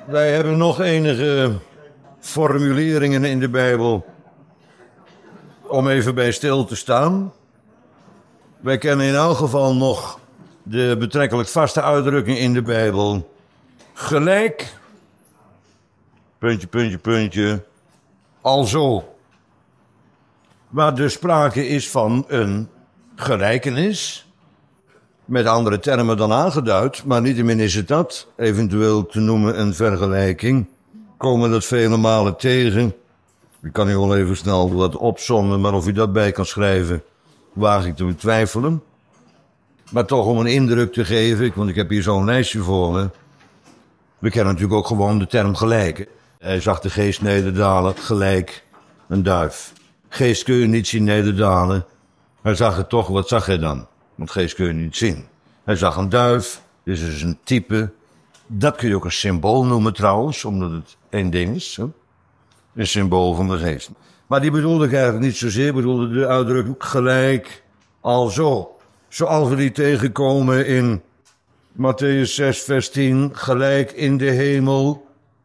Wij hebben nog enige formuleringen in de Bijbel om even bij stil te staan. Wij kennen in elk geval nog de betrekkelijk vaste uitdrukking in de Bijbel. Gelijk, puntje, puntje, puntje, alzo. Waar dus sprake is van een gelijkenis, met andere termen dan aangeduid, maar niettemin is het dat, eventueel te noemen een vergelijking. Komen dat vele malen tegen. Ik kan hier wel even snel wat opzommen, maar of u dat bij kan schrijven, waag ik te betwijfelen. Maar toch om een indruk te geven, want ik heb hier zo'n lijstje voor me. We kennen natuurlijk ook gewoon de term gelijk. Hij zag de geest nederdalen, gelijk een duif. Geest kun je niet zien nederdalen. Hij zag het toch, wat zag hij dan? Want geest kun je niet zien. Hij zag een duif, dus is een type. Dat kun je ook een symbool noemen trouwens, omdat het één ding is. Hè? Een symbool van de geest. Maar die bedoelde ik eigenlijk niet zozeer, bedoelde de uitdrukking gelijk, alzo. Zoals we die tegenkomen in Mattheüs 6 vers 10, gelijk in de hemel,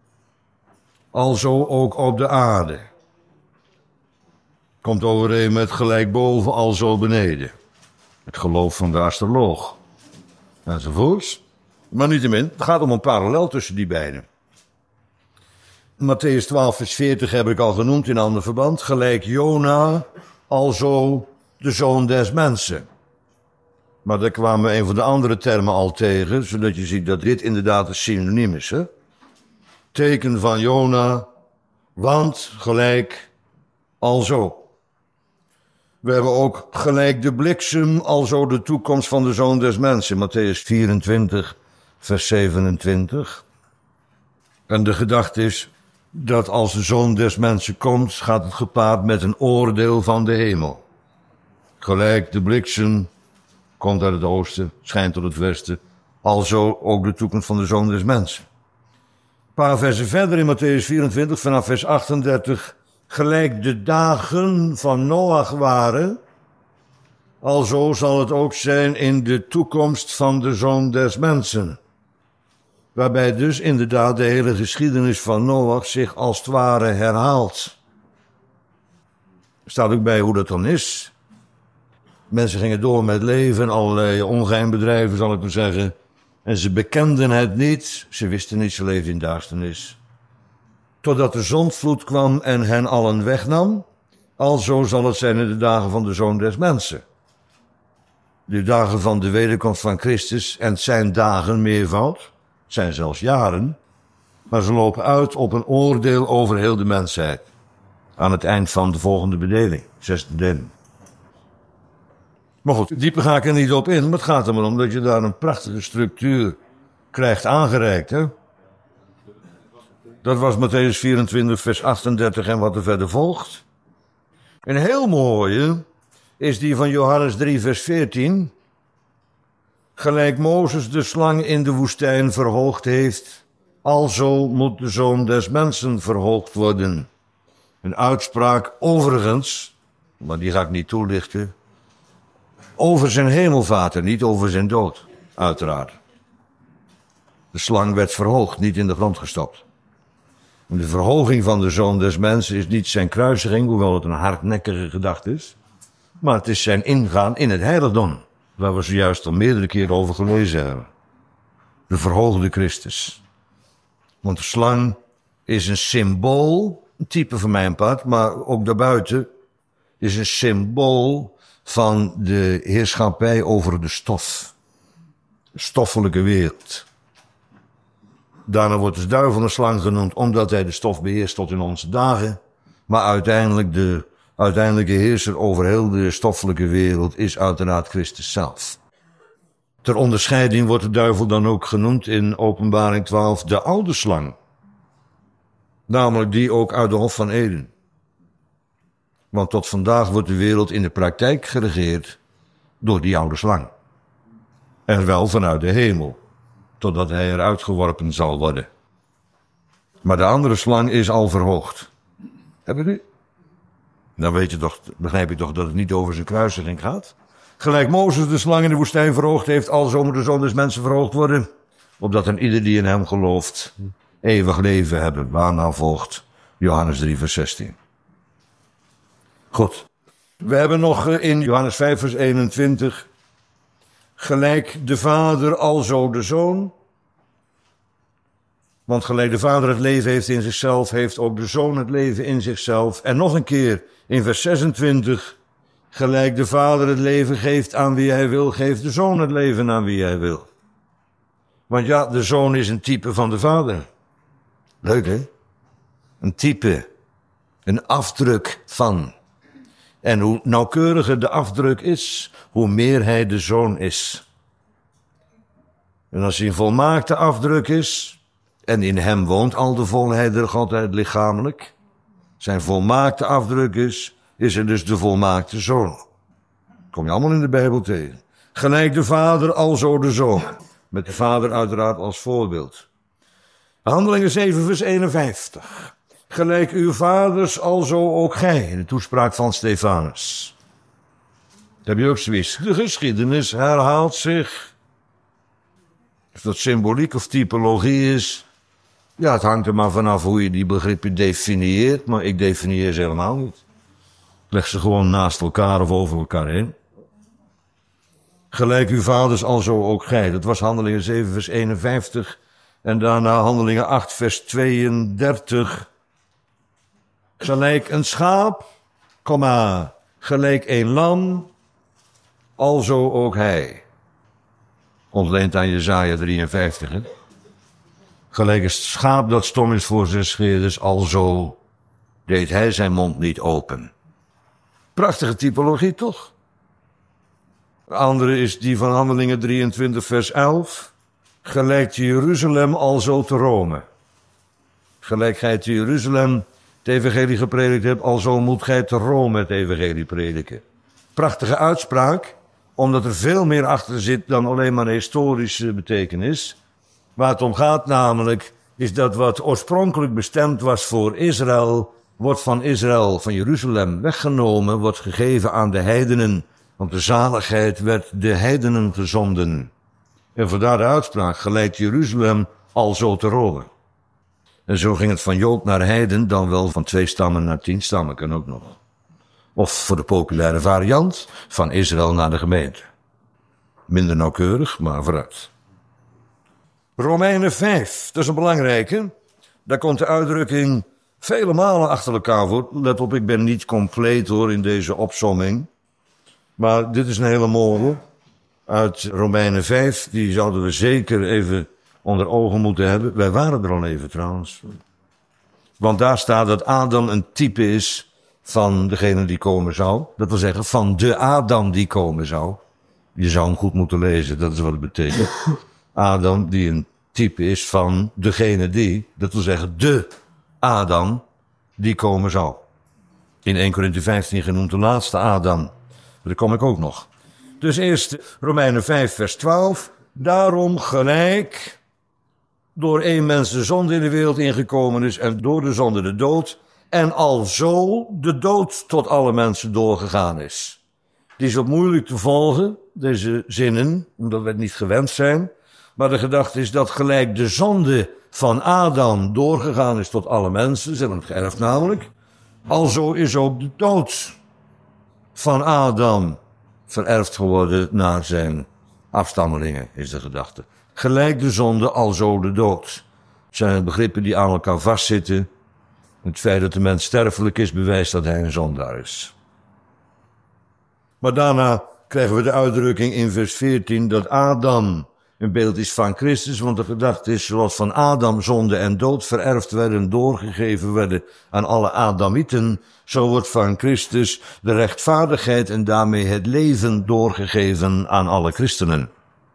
alzo ook op de aarde. Komt overeen met gelijk boven, alzo beneden. Het geloof van de astroloog. Enzovoorts. Maar niettemin, het gaat om een parallel tussen die beiden. Mattheüs 12 vers 40 heb ik al genoemd in ander verband. Gelijk Jona, alzo de zoon des mensen. Maar daar kwamen we een van de andere termen al tegen, zodat je ziet dat dit inderdaad een synoniem is. Hè? Teken van Jona, want gelijk alzo. We hebben ook gelijk de bliksem, alzo de toekomst van de zoon des mensen. Mattheüs 24, vers 27. En de gedachte is dat als de zoon des mensen komt, gaat het gepaard met een oordeel van de hemel. Gelijk de bliksem komt uit het oosten, schijnt tot het westen. Alzo ook de toekomst van de zoon des mensen. Een paar versen verder in Mattheüs 24, vanaf vers 38... Gelijk de dagen van Noach waren, alzo zal het ook zijn in de toekomst van de zoon des mensen. Waarbij dus inderdaad de hele geschiedenis van Noach zich als het ware herhaalt. Er staat ook bij hoe dat dan is. Mensen gingen door met leven, allerlei ongeheim zal ik maar zeggen. En ze bekenden het niet, ze wisten niet, ze leefden in duisternis. Totdat de zondvloed kwam en hen allen wegnam, alzo zal het zijn in de dagen van de zoon des mensen. De dagen van de wederkomst van Christus, en het zijn dagen meervoud, het zijn zelfs jaren, maar ze lopen uit op een oordeel over heel de mensheid. Aan het eind van de volgende bedeling, 6e deel. Maar goed, dieper ga ik er niet op in, maar het gaat er maar om dat je daar een prachtige structuur krijgt aangereikt, hè. Dat was Mattheüs 24, vers 38 en wat er verder volgt. Een heel mooie is die van Johannes 3, vers 14. Gelijk Mozes de slang in de woestijn verhoogd heeft, alzo moet de zoon des mensen verhoogd worden. Een uitspraak overigens, maar die ga ik niet toelichten, over zijn hemelvaart en niet over zijn dood, uiteraard. De slang werd verhoogd, niet in de grond gestopt. De verhoging van de zoon des mensen is niet zijn kruisiging, hoewel het een hardnekkige gedachte is. Maar het is zijn ingaan in het heiligdom, waar we zojuist al meerdere keren over gelezen hebben. De verhoogde Christus. Want de slang is een symbool, een type van mijn part, maar ook daarbuiten is een symbool van de heerschappij over de stof. De stoffelijke wereld. Daarna wordt de duivel een slang genoemd, omdat hij de stof beheerst tot in onze dagen. Maar uiteindelijk de uiteindelijke heerser over heel de stoffelijke wereld is uiteraard Christus zelf. Ter onderscheiding wordt de duivel dan ook genoemd in Openbaring 12 de oude slang. Namelijk die ook uit de Hof van Eden. Want tot vandaag wordt de wereld in de praktijk geregeerd door die oude slang. En wel vanuit de hemel. Totdat hij eruit geworpen zal worden. Maar de andere slang is al verhoogd. Heb je die? Dan begrijp je toch dat het niet over zijn kruisiging gaat? Gelijk Mozes de slang in de woestijn verhoogd heeft, alzo moet de zoon des mensen verhoogd worden. Opdat een ieder die in hem gelooft eeuwig leven hebben. Waarna volgt Johannes 3 vers 16. Goed. We hebben nog in Johannes 5 vers 21... gelijk de Vader alzo de Zoon. Want gelijk de Vader het leven heeft in zichzelf, heeft ook de Zoon het leven in zichzelf. En nog een keer in vers 26... gelijk de Vader het leven geeft aan wie hij wil, geeft de Zoon het leven aan wie hij wil. Want ja, de Zoon is een type van de Vader. Leuk, hè? Een type. Een afdruk van. En hoe nauwkeuriger de afdruk is, hoe meer hij de Zoon is. En als hij een volmaakte afdruk is, en in hem woont al de volheid der Godheid lichamelijk, zijn volmaakte afdruk is er dus de volmaakte Zoon. Kom je allemaal in de Bijbel tegen. Gelijk de Vader, alzo de Zoon. Met de Vader uiteraard als voorbeeld. Handelingen 7 vers 51. Gelijk uw vaders, alzo ook gij. In de toespraak van Stefanus. Dat heb je ook zoiets. De geschiedenis herhaalt zich. Of dat symboliek of typologie is. Ja, het hangt er maar vanaf hoe je die begrippen definieert. Maar ik definieer ze helemaal niet. Ik leg ze gewoon naast elkaar of over elkaar heen. Gelijk uw vaders, alzo ook gij. Dat was Handelingen 7 vers 51. En daarna Handelingen 8 vers 32. Gelijk een schaap, gelijk een lam, alzo ook hij. Ontleend aan Jesaja 53. Hè? Gelijk een schaap dat stom is voor zijn scheerders, alzo deed hij zijn mond niet open. Prachtige typologie, toch? De andere is die van Handelingen 23 vers 11. Gelijk te Jeruzalem alzo te Rome. Gelijk gij te Jeruzalem het evangelie gepredikt hebt, alzo moet gij te Rome het evangelie prediken. Prachtige uitspraak, omdat er veel meer achter zit dan alleen maar een historische betekenis. Waar het om gaat namelijk, is dat wat oorspronkelijk bestemd was voor Israël, wordt van Israël, van Jeruzalem, weggenomen, wordt gegeven aan de heidenen. Want de zaligheid werd de heidenen gezonden. En vandaar de uitspraak, gelijk Jeruzalem alzo te Rome. En zo ging het van Jood naar heiden, dan wel van 2 stammen naar 10 stammen, kan ook nog. Of voor de populaire variant, van Israël naar de gemeente. Minder nauwkeurig, maar vooruit. Romeinen 5, dat is een belangrijke. Daar komt de uitdrukking vele malen achter elkaar voor. Let op, ik ben niet compleet hoor in deze opsomming. Maar dit is een hele mooie uit Romeinen 5. Die zouden we zeker even onder ogen moeten hebben. Wij waren er al even trouwens. Want daar staat dat Adam een type is van degene die komen zou. Dat wil zeggen van de Adam die komen zou. Je zou hem goed moeten lezen, dat is wat het betekent. Adam die een type is van degene die, dat wil zeggen de Adam die komen zou. In 1 Korinthe 15 genoemd de laatste Adam. Daar kom ik ook nog. Dus eerst Romeinen 5 vers 12. Daarom gelijk door één mens de zonde in de wereld ingekomen is en door de zonde de dood. En alzo de dood tot alle mensen doorgegaan is. Die is wat moeilijk te volgen, deze zinnen, omdat we het niet gewend zijn. Maar de gedachte is dat gelijk de zonde van Adam doorgegaan is tot alle mensen. Ze hebben het geërfd namelijk. Alzo is ook de dood van Adam vererfd geworden naar zijn afstammelingen, is de gedachte. Gelijk de zonde, alzo de dood. Het zijn begrippen die aan elkaar vastzitten. Het feit dat de mens sterfelijk is, bewijst dat hij een zondaar is. Maar daarna krijgen we de uitdrukking in vers 14 dat Adam een beeld is van Christus, want de gedachte is zoals van Adam zonde en dood vererfd werden, doorgegeven werden aan alle Adamieten, zo wordt van Christus de rechtvaardigheid en daarmee het leven doorgegeven aan alle christenen.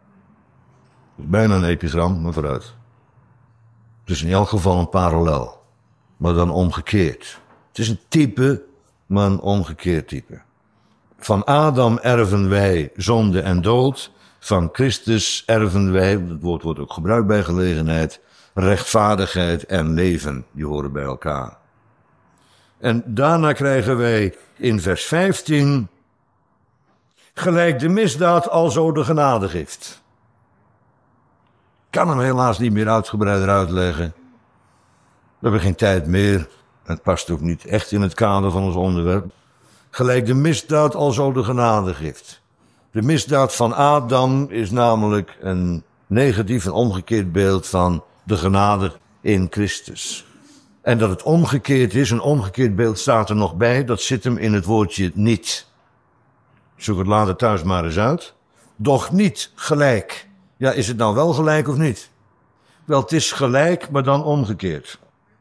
Bijna een epigram, maar vooruit. Het is in elk geval een parallel, maar dan omgekeerd. Het is een type, maar een omgekeerd type. Van Adam erven wij zonde en dood. Van Christus erven wij, het woord wordt ook gebruikt bij gelegenheid, rechtvaardigheid en leven. Die horen bij elkaar. En daarna krijgen wij in vers 15 gelijk de misdaad alzo de genadegift. Ik kan hem helaas niet meer uitgebreider uitleggen. We hebben geen tijd meer. Het past ook niet echt in het kader van ons onderwerp. Gelijk de misdaad alzo de genadegift. De misdaad van Adam is namelijk een negatief en omgekeerd beeld van de genade in Christus. En dat het omgekeerd is, een omgekeerd beeld staat er nog bij, dat zit hem in het woordje niet. Zoek het later thuis maar eens uit. Doch niet gelijk. Ja, is het nou wel gelijk of niet? Wel, het is gelijk, maar dan omgekeerd.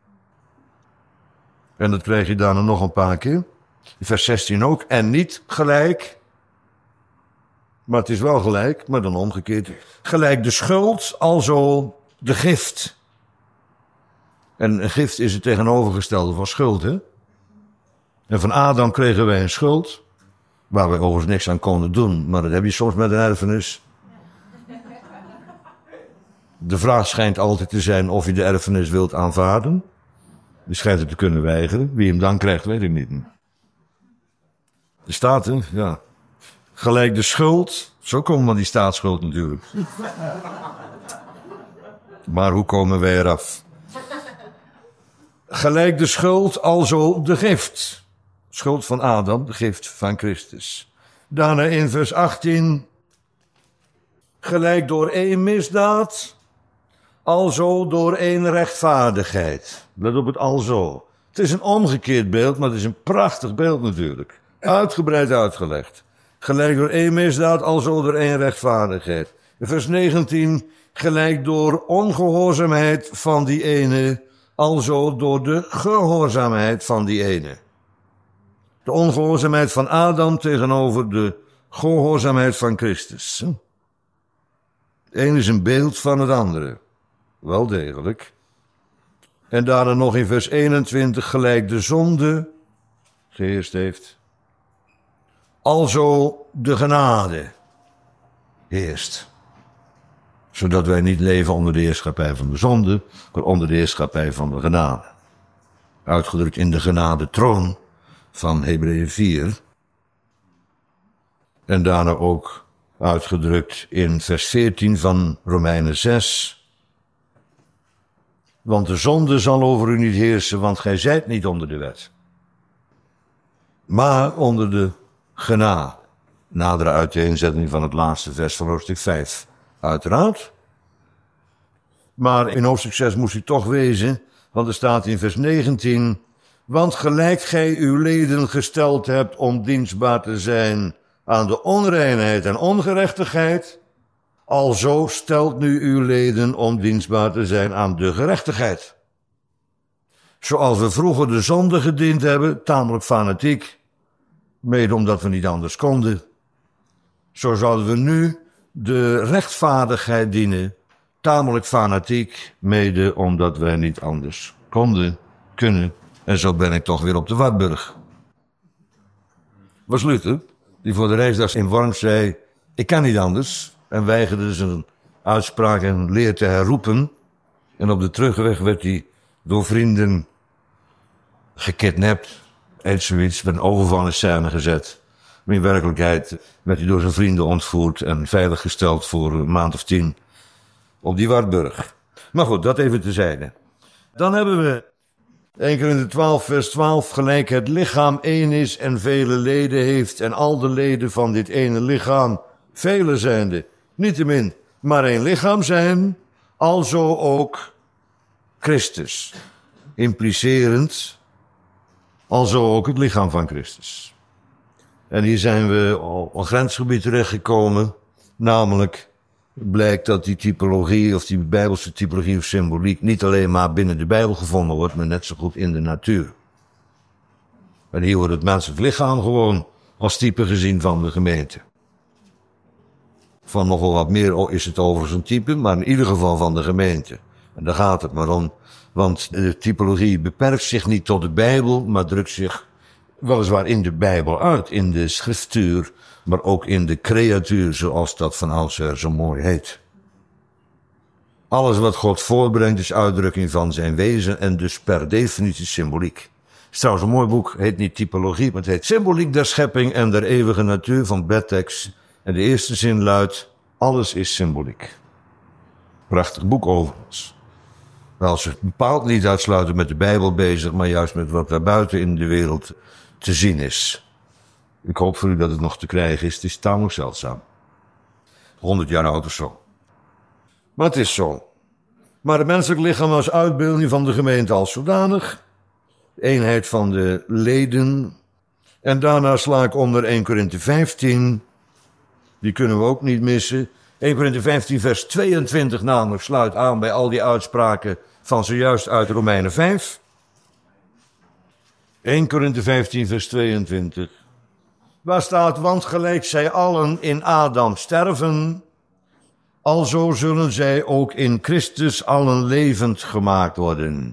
En dat krijg je daarna nog een paar keer. Vers 16 ook. En niet gelijk. Maar het is wel gelijk, maar dan omgekeerd. Gelijk de schuld, alzo de gift. En een gift is het tegenovergestelde van schuld, hè? En van Adam kregen wij een schuld, waar wij overigens niks aan konden doen. Maar dat heb je soms met een erfenis. De vraag schijnt altijd te zijn of je de erfenis wilt aanvaarden. Je schijnt het te kunnen weigeren. Wie hem dan krijgt, weet ik niet. De staten, ja. Gelijk de schuld. Zo komt van die staatsschuld natuurlijk. Maar hoe komen wij eraf? Gelijk de schuld, alzo de gift. Schuld van Adam, de gift van Christus. Daarna in vers 18. Gelijk door één misdaad, alzo door één rechtvaardigheid. Let op het alzo. Het is een omgekeerd beeld, maar het is een prachtig beeld natuurlijk. Uitgebreid uitgelegd. Gelijk door één misdaad, alzo door één rechtvaardigheid. In vers 19. Gelijk door ongehoorzaamheid van die ene, alzo door de gehoorzaamheid van die ene. De ongehoorzaamheid van Adam tegenover de gehoorzaamheid van Christus. Het een is een beeld van het andere. Wel degelijk. En daarna nog in vers 21 gelijk de zonde geheerst heeft. Alzo de genade heerst. Zodat wij niet leven onder de heerschappij van de zonde, maar onder de heerschappij van de genade. Uitgedrukt in de genadetroon van Hebreeën 4. En daarna ook uitgedrukt in vers 14 van Romeinen 6. Want de zonde zal over u niet heersen, want gij zijt niet onder de wet. Maar onder de genade. Nadere uiteenzetting van het laatste vers van hoofdstuk 5. Uiteraard. Maar in hoofdstuk 6 moest u toch wezen, want er staat in vers 19... Want gelijk gij uw leden gesteld hebt om dienstbaar te zijn aan de onreinheid en ongerechtigheid, alzo stelt nu uw leden om dienstbaar te zijn aan de gerechtigheid. Zoals we vroeger de zonde gediend hebben, tamelijk fanatiek, mede omdat we niet anders konden. Zo zouden we nu de rechtvaardigheid dienen, tamelijk fanatiek, mede omdat wij niet anders kunnen. En zo ben ik toch weer op de Wartburg. Was Luther, die voor de reisdag in Worms zei, ik kan niet anders, en weigerde zijn uitspraak en leer te herroepen. En op de terugweg werd hij door vrienden gekidnapt, en zoiets, met een overval in scène gezet. Maar in werkelijkheid werd hij door zijn vrienden ontvoerd en veiliggesteld voor een maand of 10 op die Wartburg. Maar goed, dat even tezijde. Dan hebben we 1 Korinther 12 vers 12, gelijk het lichaam één is en vele leden heeft en al de leden van dit ene lichaam, vele zijnde, niettemin, maar één lichaam zijn, alzo ook Christus. Implicerend, alzo ook het lichaam van Christus. En hier zijn we op een grensgebied terechtgekomen, namelijk blijkt dat die typologie of die bijbelse typologie of symboliek niet alleen maar binnen de Bijbel gevonden wordt, maar net zo goed in de natuur. En hier wordt het menselijk lichaam gewoon als type gezien van de gemeente. Van nogal wat meer is het overigens een type, maar in ieder geval van de gemeente. En daar gaat het maar om, want de typologie beperkt zich niet tot de Bijbel, maar drukt zich weliswaar in de Bijbel uit, in de schriftuur, maar ook in de creatuur, zoals dat van oudsher zo mooi heet. Alles wat God voorbrengt is uitdrukking van zijn wezen en dus per definitie symboliek. Het is trouwens een mooi boek, heet niet typologie, maar het heet Symboliek der schepping en der eeuwige natuur van Bettex. En de eerste zin luidt, alles is symboliek. Prachtig boek overigens. Wel zich bepaald niet uitsluitend met de Bijbel bezig, maar juist met wat daar buiten in de wereld te zien is. Ik hoop voor u dat het nog te krijgen is. Het is tamelijk zeldzaam. 100 jaar oud of zo. Maar het is zo. Maar het menselijk lichaam als uitbeelding van de gemeente als zodanig. De eenheid van de leden. En daarna sla ik onder 1 Korinthe 15. Die kunnen we ook niet missen. 1 Korinthe 15 vers 22 namelijk sluit aan bij al die uitspraken van zojuist uit Romeinen 5. 1 Korinthe 15 vers 22. Waar staat, want gelijk zij allen in Adam sterven, alzo zullen zij ook in Christus allen levend gemaakt worden.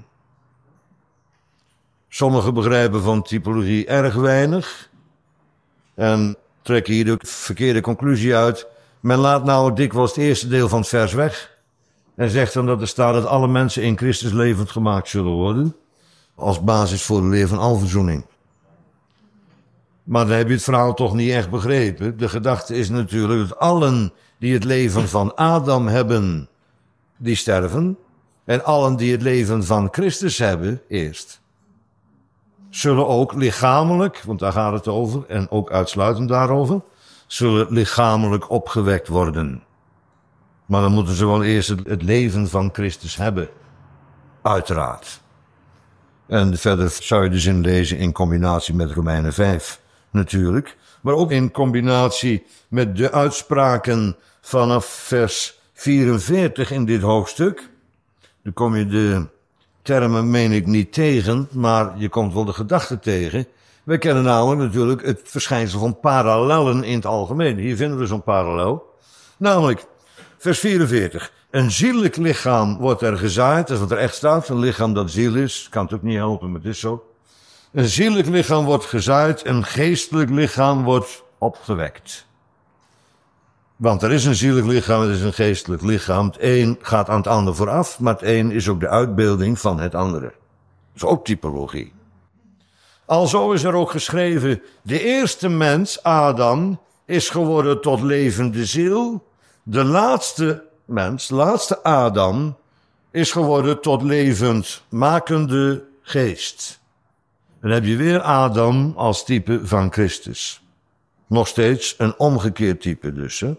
Sommigen begrijpen van typologie erg weinig en trekken hier de verkeerde conclusie uit. Men laat nou dikwijls het eerste deel van het vers weg en zegt dan dat er staat dat alle mensen in Christus levend gemaakt zullen worden, als basis voor de leer van alverzoening. Maar dan heb je het verhaal toch niet echt begrepen. De gedachte is natuurlijk dat allen die het leven van Adam hebben, die sterven. En allen die het leven van Christus hebben, eerst. Zullen ook lichamelijk, want daar gaat het over, en ook uitsluitend daarover, zullen lichamelijk opgewekt worden. Maar dan moeten ze wel eerst het leven van Christus hebben. Uiteraard. En verder zou je de zin lezen in combinatie met Romeinen 5. Natuurlijk, maar ook in combinatie met de uitspraken vanaf vers 44 in dit hoofdstuk. Dan kom je de termen, meen ik, niet tegen, maar je komt wel de gedachte tegen. We kennen namelijk natuurlijk het verschijnsel van parallellen in het algemeen. Hier vinden we zo'n parallel. Namelijk, vers 44. Een zielelijk lichaam wordt er gezaaid, dat is wat er echt staat. Een lichaam dat ziel is, kan het ook niet helpen, maar het is zo. Een zielelijk lichaam wordt gezaaid, een geestelijk lichaam wordt opgewekt. Want er is een zielelijk lichaam, er is een geestelijk lichaam. Het een gaat aan het ander vooraf, maar het een is ook de uitbeelding van het andere. Dat is ook typologie. Alzo is er ook geschreven, de eerste mens, Adam, is geworden tot levende ziel. De laatste mens, laatste Adam, is geworden tot levend makende geest. Dan heb je weer Adam als type van Christus. Nog steeds een omgekeerd type dus. Hè?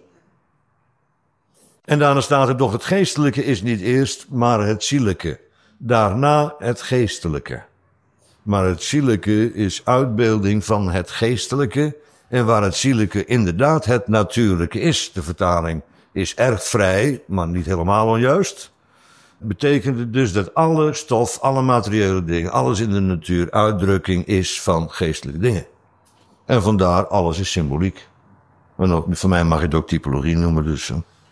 En daarna staat er toch, het geestelijke is niet eerst, maar het zielijke. Daarna het geestelijke. Maar het zielijke is uitbeelding van het geestelijke. En waar het zielijke inderdaad het natuurlijke is. De vertaling is erg vrij, maar niet helemaal onjuist. Betekent het dus dat alle stof, alle materiële dingen, alles in de natuur uitdrukking is van geestelijke dingen. En vandaar alles is symboliek. En ook, voor mij mag je het ook typologie noemen dus.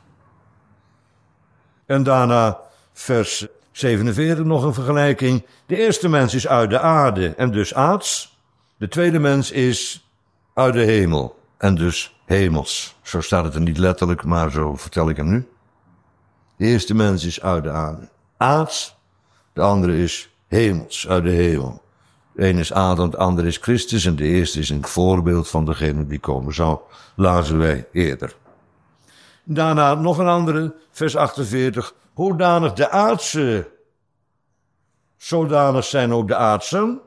En daarna vers 47 nog een vergelijking. De eerste mens is uit de aarde en dus aards. De tweede mens is uit de hemel en dus hemels. Zo staat het er niet letterlijk, maar zo vertel ik hem nu. De eerste mens is uit de aarde. Aards, de andere is hemels, uit de hemel. De een is Adam, de ander is Christus en de eerste is een voorbeeld van degene die komen zou, lazen wij eerder. Daarna nog een andere, vers 48. Hoedanig de aardse, zodanig zijn ook de aardsen.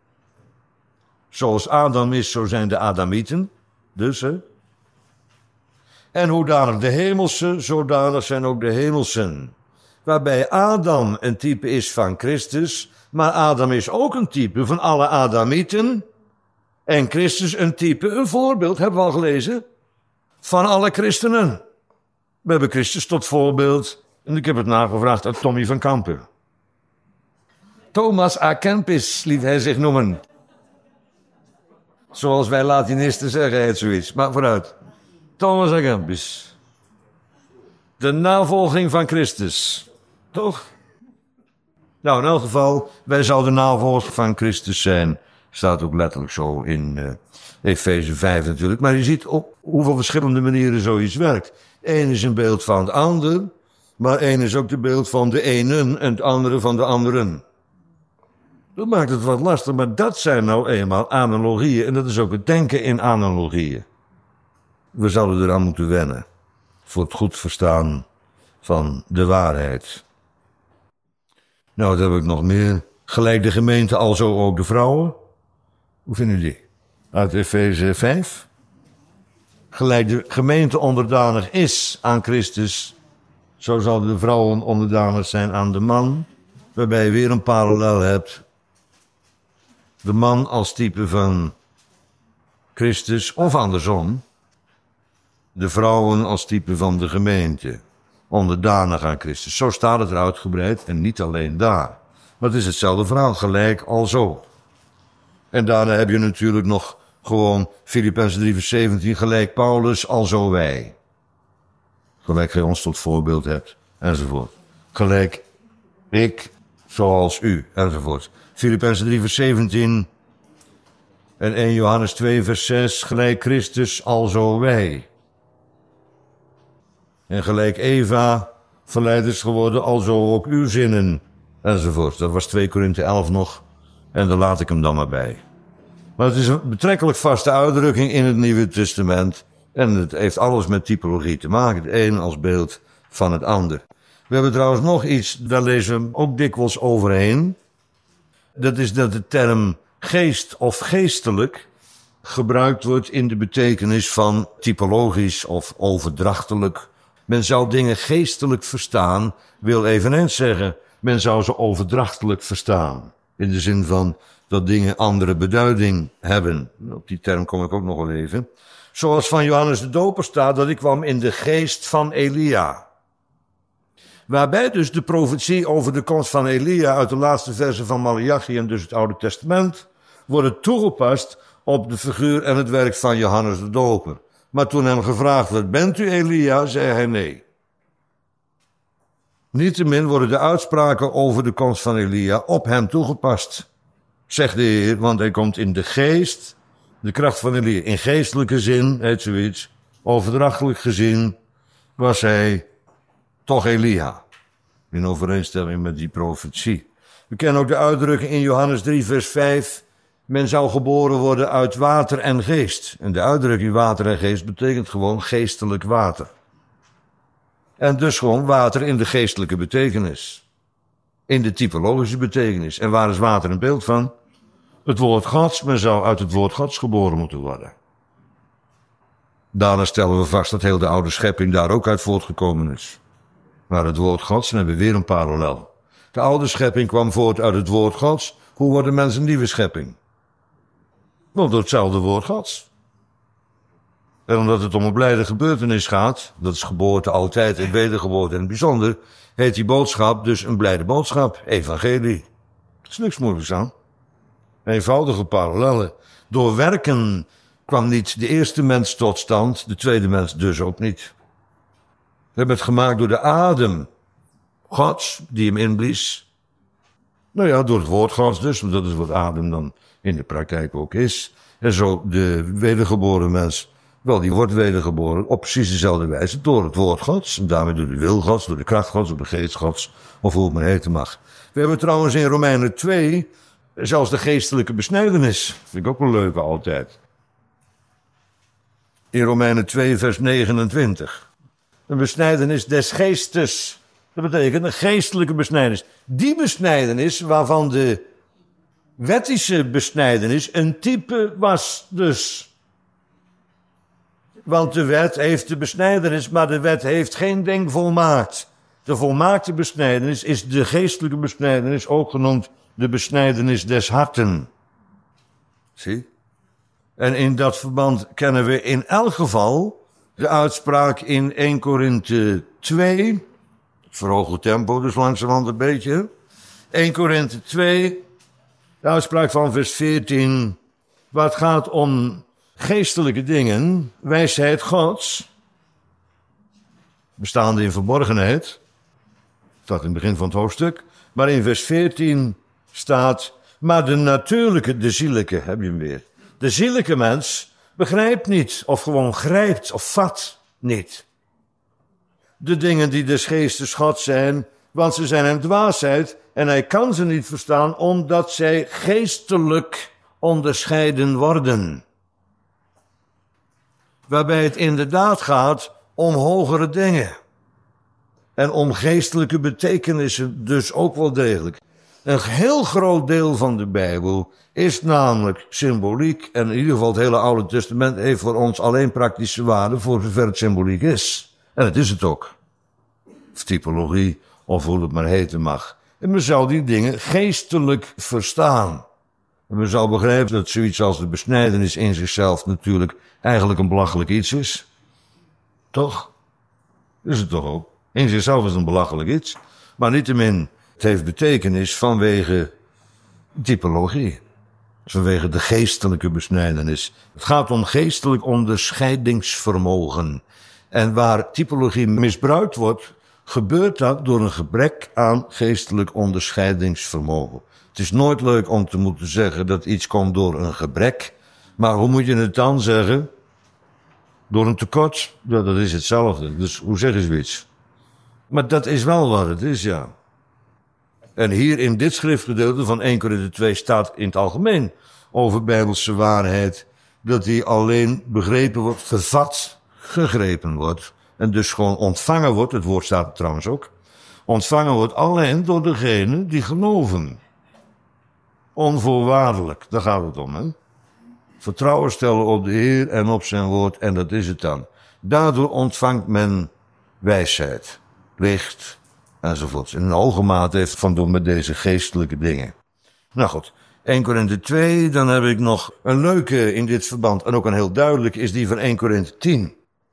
Zoals Adam is, zo zijn de Adamieten. Dus, hè. En hoedanig de hemelse, zodanig zijn ook de hemelsen. Waarbij Adam een type is van Christus, maar Adam is ook een type van alle Adamieten. En Christus een type, een voorbeeld, hebben we al gelezen, van alle christenen. We hebben Christus tot voorbeeld, en ik heb het nagevraagd uit Tommy van Kampen. Thomas à Kempis liet hij zich noemen. Zoals wij Latinisten zeggen, het zoiets. Maar vooruit. Thomas à Kempis. De navolging van Christus. Toch? Nou, in elk geval, wij zouden navolgers van Christus zijn. Staat ook letterlijk zo in Efeze 5 natuurlijk. Maar je ziet op hoeveel verschillende manieren zoiets werkt. Eén is een beeld van het ander, maar één is ook de beeld van de ene en het andere van de anderen. Dat maakt het wat lastig, maar dat zijn nou eenmaal analogieën. En dat is ook het denken in analogieën. We zouden eraan moeten wennen. Voor het goed verstaan van de waarheid. Nou, dat heb ik nog meer. Gelijk de gemeente, alzo ook de vrouwen. Hoe vinden jullie? Uit Efeze 5. Gelijk de gemeente onderdanig is aan Christus, zo zal de vrouwen onderdanig zijn aan de man. Waarbij je weer een parallel hebt. De man als type van Christus, of andersom. De vrouwen als type van de gemeente. Onderdanig aan Christus. Zo staat het er uitgebreid en niet alleen daar. Maar het is hetzelfde verhaal, gelijk alzo. En daarna heb je natuurlijk nog gewoon Filippenzen 3 vers 17, gelijk Paulus, alzo wij. Gelijk gij ons tot voorbeeld hebt, enzovoort. Gelijk ik, zoals u, enzovoort. Filippenzen 3 vers 17 en 1 Johannes 2 vers 6, gelijk Christus, alzo wij. En gelijk Eva, verleiders geworden, alzo ook uw zinnen, enzovoort. Dat was 2 Korinthe 11 nog, en daar laat ik hem dan maar bij. Maar het is een betrekkelijk vaste uitdrukking in het Nieuwe Testament. En het heeft alles met typologie te maken. Het een als beeld van het ander. We hebben trouwens nog iets, daar lezen we ook dikwijls overheen. Dat is dat de term geest of geestelijk gebruikt wordt in de betekenis van typologisch of overdrachtelijk. Men zou dingen geestelijk verstaan, wil eveneens zeggen, men zou ze overdrachtelijk verstaan. In de zin van dat dingen andere beduiding hebben. Op die term kom ik ook nog wel even. Zoals van Johannes de Doper staat, dat ik kwam in de geest van Elia. Waarbij dus de profetie over de komst van Elia uit de laatste versen van Maleachi en dus het Oude Testament worden toegepast op de figuur en het werk van Johannes de Doper. Maar toen hem gevraagd werd, bent u Elia, zei hij nee. Niettemin worden de uitspraken over de komst van Elia op hem toegepast. Zegt de Heer, want hij komt in de geest, de kracht van Elia. In geestelijke zin, heet zoiets, overdrachtelijk gezien, was hij toch Elia. In overeenstemming met die profetie. We kennen ook de uitdrukking in Johannes 3 vers 5. Men zou geboren worden uit water en geest. En de uitdrukking water en geest betekent gewoon geestelijk water. En dus gewoon water in de geestelijke betekenis. In de typologische betekenis. En waar is water een beeld van? Het woord Gods. Men zou uit het woord Gods geboren moeten worden. Daarna stellen we vast dat heel de oude schepping daar ook uit voortgekomen is. Maar het woord Gods, dan hebben we weer een parallel. De oude schepping kwam voort uit het woord Gods. Hoe wordt de mens een nieuwe schepping? Want door hetzelfde woord Gods. En omdat het om een blijde gebeurtenis gaat, dat is geboorte altijd en wedergeboorte in het bijzonder, heet die boodschap dus een blijde boodschap, evangelie. Er is niks moeilijks aan. Eenvoudige parallellen. Door werken kwam niet de eerste mens tot stand, de tweede mens dus ook niet. We hebben het gemaakt door de adem Gods, die hem inblies. Nou ja, door het woord Gods dus, want dat is wat adem dan in de praktijk ook is. En zo de wedergeboren mens, wel, die wordt wedergeboren op precies dezelfde wijze door het woord Gods. En daarmee door de wil Gods, door de kracht Gods, door de geest Gods, of hoe het maar heten mag. We hebben trouwens in Romeinen 2 zelfs de geestelijke besnijdenis. Vind ik ook een leuke altijd. In Romeinen 2 vers 29. Een besnijdenis des geestes. Dat betekent een geestelijke besnijdenis. Die besnijdenis waarvan de wettische besnijdenis een type was dus. Want de wet heeft de besnijdenis, maar de wet heeft geen ding volmaakt. De volmaakte besnijdenis is de geestelijke besnijdenis, ook genoemd de besnijdenis des harten. Zie? En in dat verband kennen we in elk geval de uitspraak in 1 Korinthe 2. Verhoog het tempo dus langzamerhand een beetje. 1 Korinthe 2, de uitspraak van vers 14, waar het gaat om geestelijke dingen, wijsheid Gods, bestaande in verborgenheid, staat in het begin van het hoofdstuk, maar in vers 14 staat, maar de natuurlijke, de zielijke, heb je hem weer. De zielijke mens begrijpt niet, of gewoon grijpt of vat niet de dingen die des geestes God zijn, want ze zijn een dwaasheid en hij kan ze niet verstaan omdat zij geestelijk onderscheiden worden. Waarbij het inderdaad gaat om hogere dingen en om geestelijke betekenissen dus ook wel degelijk. Een heel groot deel van de Bijbel is namelijk symboliek. En in ieder geval het hele Oude Testament heeft voor ons alleen praktische waarde voor zover het symboliek is. En dat is het ook. Of typologie, of hoe het maar heten mag. En men zou die dingen geestelijk verstaan. En men zou begrijpen dat zoiets als de besnijdenis in zichzelf natuurlijk eigenlijk een belachelijk iets is. Toch? Is het toch ook? In zichzelf is het een belachelijk iets. Maar niettemin, het heeft betekenis vanwege typologie. Vanwege de geestelijke besnijdenis. Het gaat om geestelijk onderscheidingsvermogen. En waar typologie misbruikt wordt, gebeurt dat door een gebrek aan geestelijk onderscheidingsvermogen. Het is nooit leuk om te moeten zeggen dat iets komt door een gebrek. Maar hoe moet je het dan zeggen? Door een tekort? Ja, dat is hetzelfde. Dus hoe zeggen ze iets? Maar dat is wel wat het is, ja. En hier in dit schriftgedeelte van 1 Korinthe 2 staat in het algemeen over bijbelse waarheid dat die alleen begrepen wordt, gevat, gegrepen wordt en dus gewoon ontvangen wordt, het woord staat er trouwens ook, ontvangen wordt alleen door degenen die geloven. Onvoorwaardelijk, daar gaat het om, hè. Vertrouwen stellen op de Heer en op zijn woord en dat is het dan. Daardoor ontvangt men wijsheid, licht enzovoorts. In een hoge mate heeft van doen met deze geestelijke dingen. Nou goed, 1 Korinthe 2, dan heb ik nog een leuke in dit verband en ook een heel duidelijk is die van 1 Korinthe 10.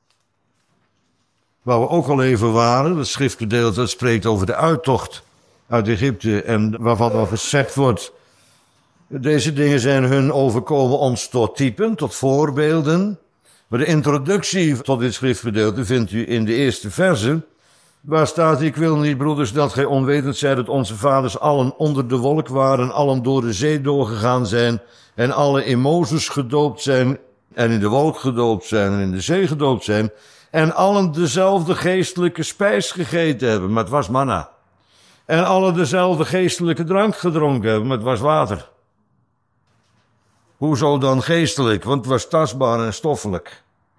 Waar we ook al even waren, het schriftgedeelte dat spreekt over de uittocht uit Egypte en waarvan al gezegd wordt, deze dingen zijn hun overkomen ons tot typen, tot voorbeelden. Maar de introductie tot dit schriftgedeelte vindt u in de eerste verse, waar staat, ik wil niet, broeders, dat gij onwetend zijt dat onze vaders allen onder de wolk waren, allen door de zee doorgegaan zijn en allen in Mozes gedoopt zijn en in de wolk gedoopt zijn en in de zee gedoopt zijn en allen dezelfde geestelijke spijs gegeten hebben, maar het was manna. En allen dezelfde geestelijke drank gedronken hebben, maar het was water. Hoezo dan geestelijk? Want het was tastbaar en stoffelijk.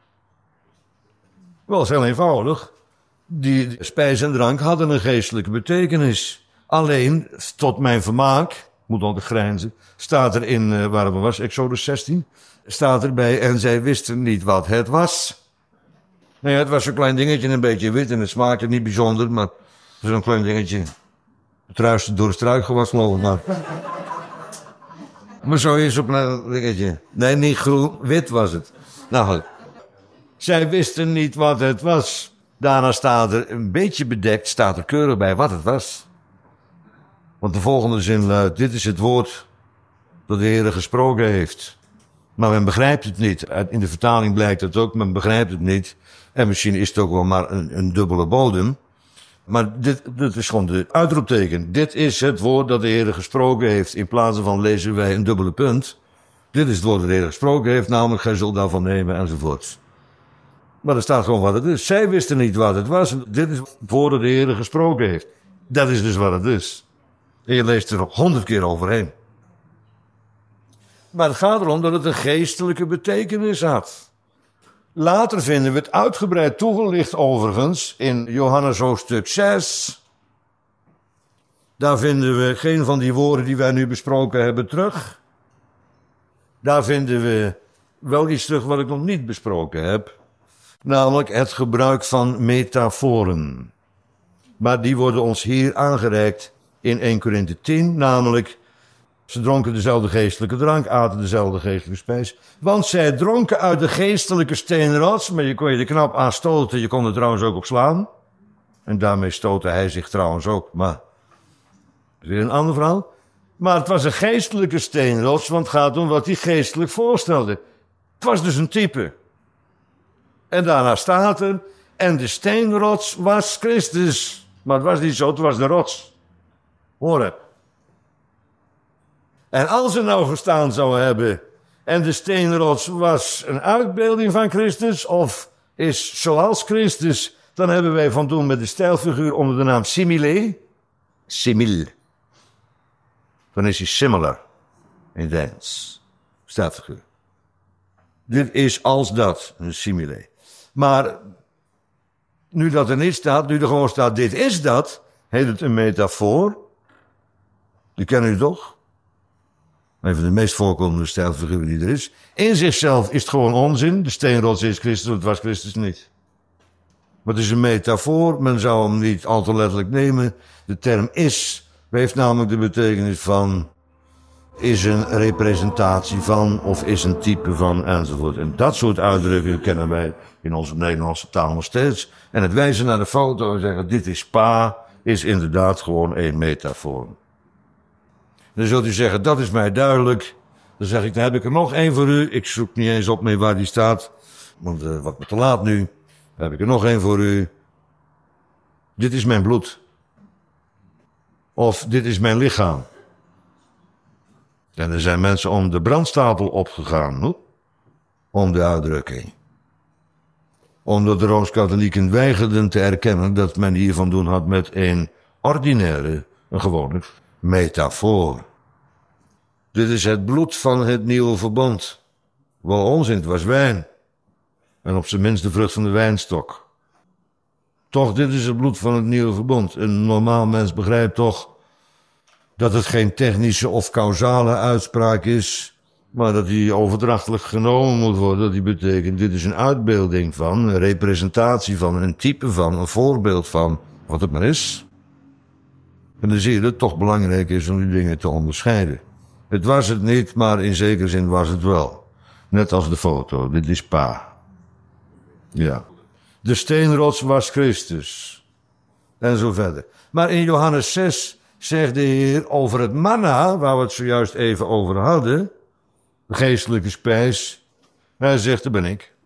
Wel, is heel eenvoudig. Die spijs en drank hadden een geestelijke betekenis. Alleen, tot mijn vermaak, moet altijd grijnzen, staat er in, waar het was, Exodus 16, staat erbij, en zij wisten niet wat het was. Nou ja, het was zo'n klein dingetje, een beetje wit en het smaakte niet bijzonder, maar zo'n klein dingetje. Het ruiste door het struikgewas, geloof ik maar. Maar zo is op een dingetje. Nee, niet groen, wit was het. Nou goed. Zij wisten niet wat het was. Daarna staat er, een beetje bedekt, staat er keurig bij wat het was. Want de volgende zin luidt, dit is het woord dat de Heer gesproken heeft. Maar men begrijpt het niet. In de vertaling blijkt het ook, men begrijpt het niet. En misschien is het ook wel maar een dubbele bodem. Maar dit is gewoon de uitroepteken. Dit is het woord dat de Heer gesproken heeft. In plaats van lezen wij een dubbele punt. Dit is het woord dat de Heer gesproken heeft, namelijk gij zult daarvan nemen enzovoort. Maar er staat gewoon wat het is. Zij wisten niet wat het was. Dit is het woord dat de Heer gesproken heeft. Dat is dus wat het is. En je leest er 100 keer overheen. Maar het gaat erom dat het een geestelijke betekenis had. Later vinden we het uitgebreid toegelicht overigens in Johannes hoofdstuk 6. Daar vinden we geen van die woorden die wij nu besproken hebben terug. Daar vinden we wel iets terug wat ik nog niet besproken heb. Namelijk het gebruik van metaforen. Maar die worden ons hier aangereikt in 1 Korinthe 10, namelijk ze dronken dezelfde geestelijke drank, aten dezelfde geestelijke spijs. Want zij dronken uit de geestelijke steenrots, maar je kon je er knap aan stoten, je kon er trouwens ook op slaan. En daarmee stootte hij zich trouwens ook, maar dat is weer een ander verhaal. Maar het was een geestelijke steenrots, want het gaat om wat hij geestelijk voorstelde. Het was dus een type. En daarna staat er, en de steenrots was Christus. Maar het was niet zo, het was de rots. Hoor het. En als er nou gestaan zou hebben, en de steenrots was een uitbeelding van Christus, of is zoals Christus, dan hebben wij van doen met de stijlfiguur onder de naam simile. Simil. Dan is hij similar in het Engels. Stijlfiguur. Dit is als dat, een simile. Maar nu dat er niet staat, nu er gewoon staat, dit is dat, heet het een metafoor. Die kennen u toch? Een van de meest voorkomende stijlfiguren die er is. In zichzelf is het gewoon onzin. De steenrots is Christus, het was Christus niet. Maar het is een metafoor, men zou hem niet al te letterlijk nemen. De term is, heeft namelijk de betekenis van, is een representatie van, of is een type van, enzovoort. En dat soort uitdrukkingen kennen wij in onze Nederlandse taal nog steeds. En het wijzen naar de foto en zeggen, dit is pa, is inderdaad gewoon een metafoor. Dan zult u zeggen, dat is mij duidelijk. Dan zeg ik, dan heb ik er nog één voor u. Ik zoek niet eens op mee waar die staat, want wat me te laat nu. Dan heb ik er nog één voor u. Dit is mijn bloed. Of dit is mijn lichaam. En er zijn mensen om de brandstapel opgegaan, om de uitdrukking. Omdat de Rooms-Katholieken weigerden te erkennen dat men hier van doen had met een ordinaire, een gewone metafoor. Dit is het bloed van het nieuwe verbond. Wel onzin, het was wijn. En op zijn minst de vrucht van de wijnstok. Toch, dit is het bloed van het nieuwe verbond. Een normaal mens begrijpt toch dat het geen technische of causale uitspraak is, maar dat die overdrachtelijk genomen moet worden. Dat die betekent, dit is een uitbeelding van, een representatie van, een type van, een voorbeeld van, wat het maar is. En dan zie je dat het toch belangrijk is om die dingen te onderscheiden. Het was het niet, maar in zekere zin was het wel. Net als de foto, dit is pa. Ja. De steenrots was Christus. En zo verder. Maar in Johannes 6 zegt de Heer over het manna, waar we het zojuist even over hadden, de geestelijke spijs. Hij zegt, daar ben ik.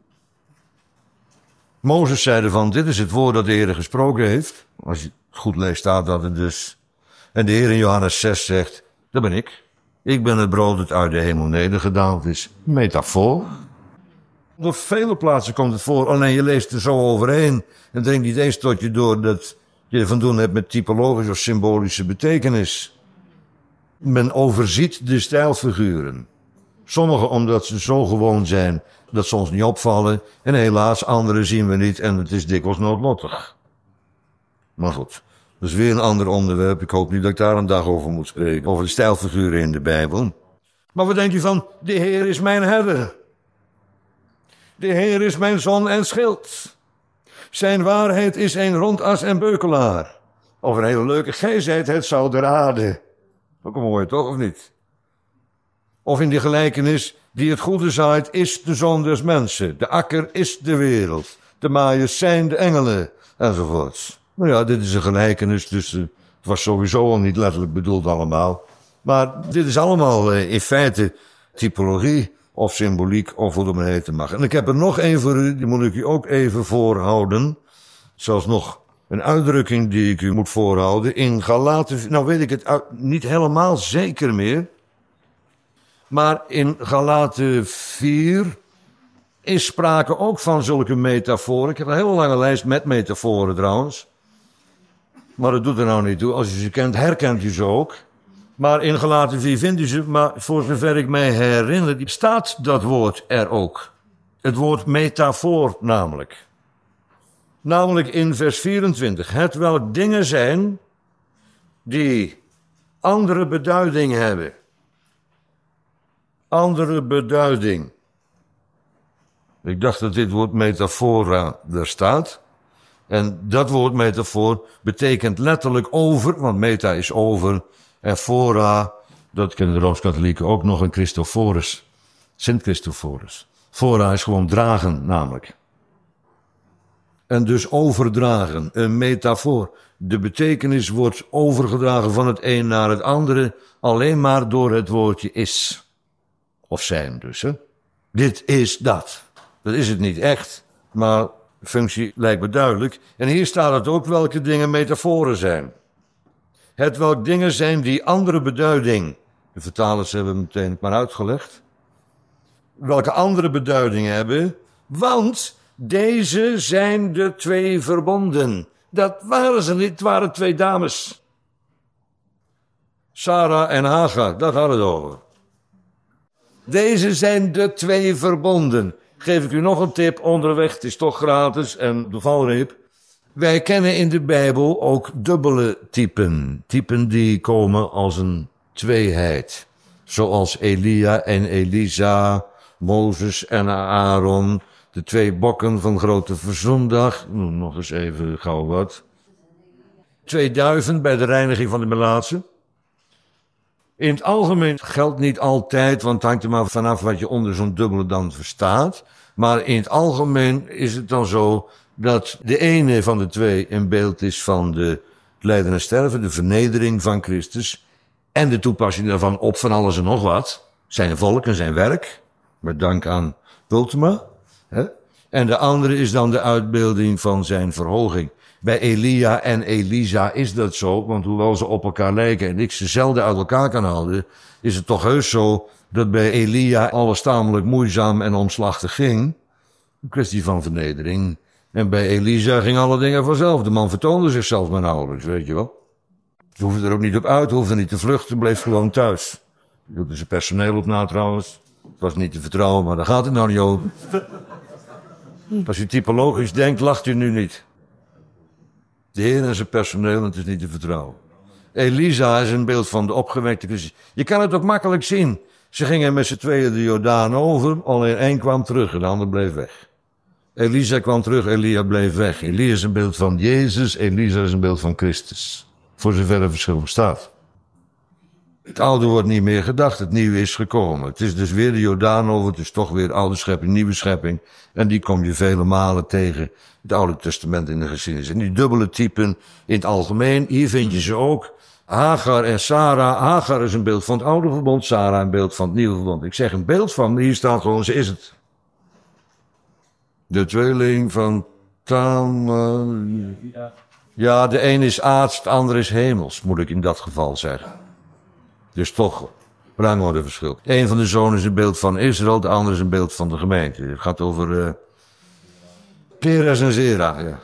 Mozes zei ervan, dit is het woord dat de Heer gesproken heeft. Als je het goed leest, staat dat er dus. En de Heer in Johannes 6 zegt, daar ben ik. Ik ben het brood dat uit de hemel nedergedaald is. Metafoor. Op vele plaatsen komt het voor, alleen je leest er zo overheen en dringt niet eens tot je door dat je van doen hebt met typologische of symbolische betekenis. Men overziet de stijlfiguren. Sommigen omdat ze zo gewoon zijn dat ze ons niet opvallen. En helaas, andere zien we niet en het is dikwijls noodlottig. Maar goed, dat is weer een ander onderwerp. Ik hoop niet dat ik daar een dag over moet spreken. Over de stijlfiguren in de Bijbel. Maar wat denkt u van, de Heer is mijn herder. De Heer is mijn zon en schild. Zijn waarheid is een rondas en beukelaar. Of een hele leuke, gij zijt het zout der aarde. Ook een mooie, toch, of niet? Of in die gelijkenis, die het goede zaait, is de zoon des mensen. De akker is de wereld. De maaiers zijn de engelen, enzovoorts. Nou ja, dit is een gelijkenis, dus het was sowieso al niet letterlijk bedoeld allemaal. Maar dit is allemaal in feite typologie of symboliek, of hoe het maar heten mag. En ik heb er nog één voor u, die moet ik u ook even voorhouden. Zoals nog een uitdrukking die ik u moet voorhouden. In Galaten, nou weet ik het niet helemaal zeker meer. Maar in Galaten 4 is sprake ook van zulke metaforen. Ik heb een hele lange lijst met metaforen trouwens. Maar dat doet er nou niet toe. Als je ze kent, herkent u ze ook. Maar in Galaten 4 vindt u ze, maar voor zover ik mij herinner, staat dat woord er ook. Het woord metafoor namelijk. Namelijk in vers 24. Het welk dingen zijn die andere beduiding hebben. Andere beduiding. Ik dacht dat dit woord metafora er staat. En dat woord metafoor betekent letterlijk over, want meta is over. En fora, dat kennen de Rooms-Katholieken ook nog, een Christophorus. Sint Christophorus. Fora is gewoon dragen, namelijk. En dus overdragen, een metafoor. De betekenis wordt overgedragen van het een naar het andere, alleen maar door het woordje is. Of zijn dus, hè. Dit is dat. Dat is het niet echt, maar de functie lijkt me duidelijk. En hier staat het ook welke dingen metaforen zijn. Het welk dingen zijn die andere beduiding. De vertalers hebben meteen maar uitgelegd. Welke andere beduidingen hebben. Want deze zijn de twee verbonden. Dat waren ze niet, het waren twee dames. Sarah en Hagar, daar gaat het over. Deze zijn de twee verbonden. Geef ik u nog een tip onderweg, het is toch gratis en de valreep. Wij kennen in de Bijbel ook dubbele typen. Typen die komen als een tweeheid. Zoals Elia en Elisa, Mozes en Aaron, de 2 bokken van Grote Verzoendag. Nog eens even gauw wat. 2 duiven bij de reiniging van de melaatsen. In het algemeen geldt niet altijd, want het hangt er maar vanaf wat je onder zo'n dubbele dan verstaat. Maar in het algemeen is het dan zo dat de ene van de 2 een beeld is van de lijden en sterven, de vernedering van Christus. En de toepassing daarvan op van alles en nog wat. Zijn volk en zijn werk. Met dank aan Bultema. En de andere is dan de uitbeelding van zijn verhoging. Bij Elia en Elisa is dat zo, want hoewel ze op elkaar lijken en ik ze zelden uit elkaar kan houden, is het toch heus zo dat bij Elia alles tamelijk moeizaam en omslachtig ging. Een kwestie van vernedering. En bij Elisa ging alle dingen vanzelf. De man vertoonde zichzelf maar nauwelijks, weet je wel. Ze hoefde er ook niet op uit, hoefde niet te vluchten, bleef gewoon thuis. Je hield er zijn personeel op na trouwens. Het was niet te vertrouwen, maar daar gaat het nou niet over. Als u typologisch denkt, lacht u nu niet. De Heer en zijn personeel, het is niet te vertrouwen. Elisa is een beeld van de opgewekte Christus. Je kan het ook makkelijk zien. Ze gingen met z'n tweeën de Jordaan over, alleen 1 kwam terug en de ander bleef weg. Elisa kwam terug, Elia bleef weg. Elia is een beeld van Jezus, Elisa is een beeld van Christus. Voor zover er verschil bestaat. Het oude wordt niet meer gedacht, het nieuwe is gekomen. Het is dus weer de Jordaan over, het is toch weer oude schepping, nieuwe schepping. En die kom je vele malen tegen het Oude Testament in de geschiedenis. En die dubbele typen in het algemeen, hier vind je ze ook. Hagar en Sarah. Hagar is een beeld van het oude verbond, Sarah een beeld van het nieuwe verbond. Ik zeg een beeld van, hier staat gewoon, ze is het. De tweeling van Tamar. Ja, de een is aards, de ander is hemels, moet ik in dat geval zeggen. Dus toch, rangordeverschil. Een van de zonen is een beeld van Israël, de andere is een beeld van de gemeente. Het gaat over Peres en Zera, ja.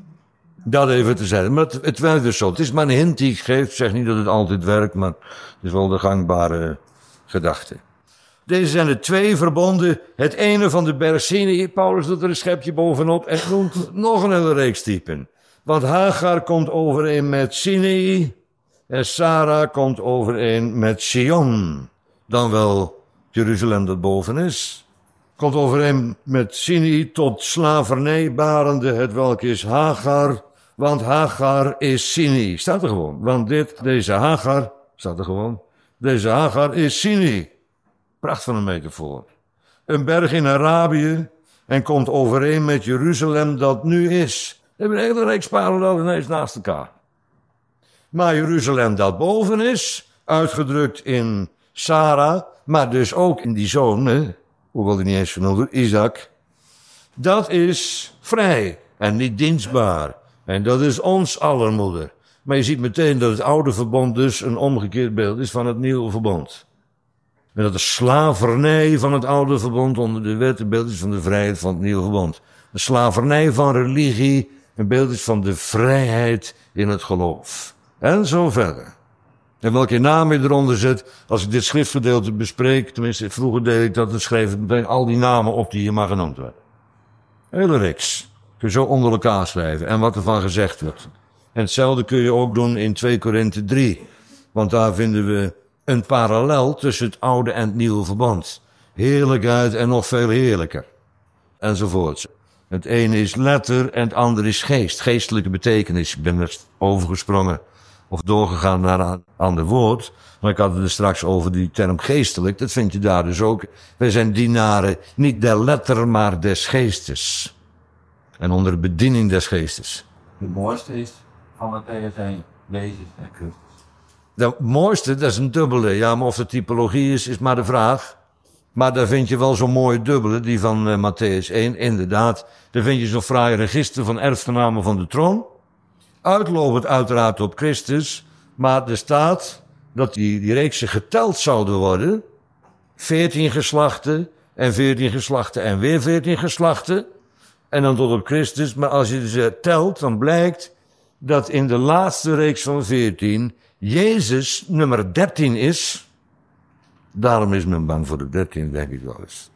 Dat even te zeggen. Maar het werkt dus zo. Het is maar een hint die ik geef. Ik zeg niet dat het altijd werkt, maar het is wel de gangbare gedachte. Deze zijn de 2 verbonden. Het ene van de berg Sinai. Paulus doet er een schepje bovenop en noemt nog een hele reeks typen. Want Hagar komt overeen met Sinai en Sarah komt overeen met Sion. Dan wel Jeruzalem dat boven is. Komt overeen met Sinai tot slavernij barende, het welk is Hagar. Want Hagar is Sinai. Staat er gewoon. Want deze Hagar, staat er gewoon. Deze Hagar is Sinai. Pracht van een metafoor. Een berg in Arabië en komt overeen met Jeruzalem dat nu is. We hebben een hele reeks parallellen ineens naast elkaar. Maar Jeruzalem dat boven is, uitgedrukt in Sarah, maar dus ook in die zoon, hoewel die niet eens genoemd wordt, Isaac. Dat is vrij en niet dienstbaar. En dat is ons aller moeder. Maar je ziet meteen dat het oude verbond dus een omgekeerd beeld is van het nieuwe verbond. En dat de slavernij van het oude verbond onder de wet een beeld is van de vrijheid van het nieuwe verbond. De slavernij van religie een beeld is van de vrijheid in het geloof. En zo verder. En welke naam je eronder zet, als ik dit schriftgedeelte bespreek, tenminste vroeger deed ik dat, dan schreef ik meteen al die namen op die hier maar genoemd werden. Hele reeks. Kun je zo onder elkaar schrijven en wat ervan gezegd wordt. En hetzelfde kun je ook doen in 2 Korinthe 3. Want daar vinden we een parallel tussen het oude en het nieuwe verbond. Heerlijkheid en nog veel heerlijker. Enzovoorts. Het ene is letter en het andere is geest. Geestelijke betekenis. Ik ben er overgesprongen of doorgegaan naar een ander woord. Maar ik had het er straks over die term geestelijk. Dat vind je daar dus ook. Wij zijn dienaren niet der letter, maar des geestes. En onder de bediening des geestes. Het mooiste is van het ESE, Jezus en Christus. Het mooiste, dat is een dubbele. Ja, maar of het typologie is maar de vraag. Maar daar vind je wel zo'n mooie dubbele, die van Matthäus 1. Inderdaad, daar vind je zo'n fraai register van erfgenamen van de troon. Uitlopend uiteraard op Christus. Maar er staat dat die reeksen geteld zouden worden. 14 geslachten en 14 geslachten en weer 14 geslachten. En dan tot op Christus. Maar als je ze telt, dan blijkt dat in de laatste reeks van 14 Jezus nummer 13 is. Daarom is men bang voor de 13, denk ik wel eens.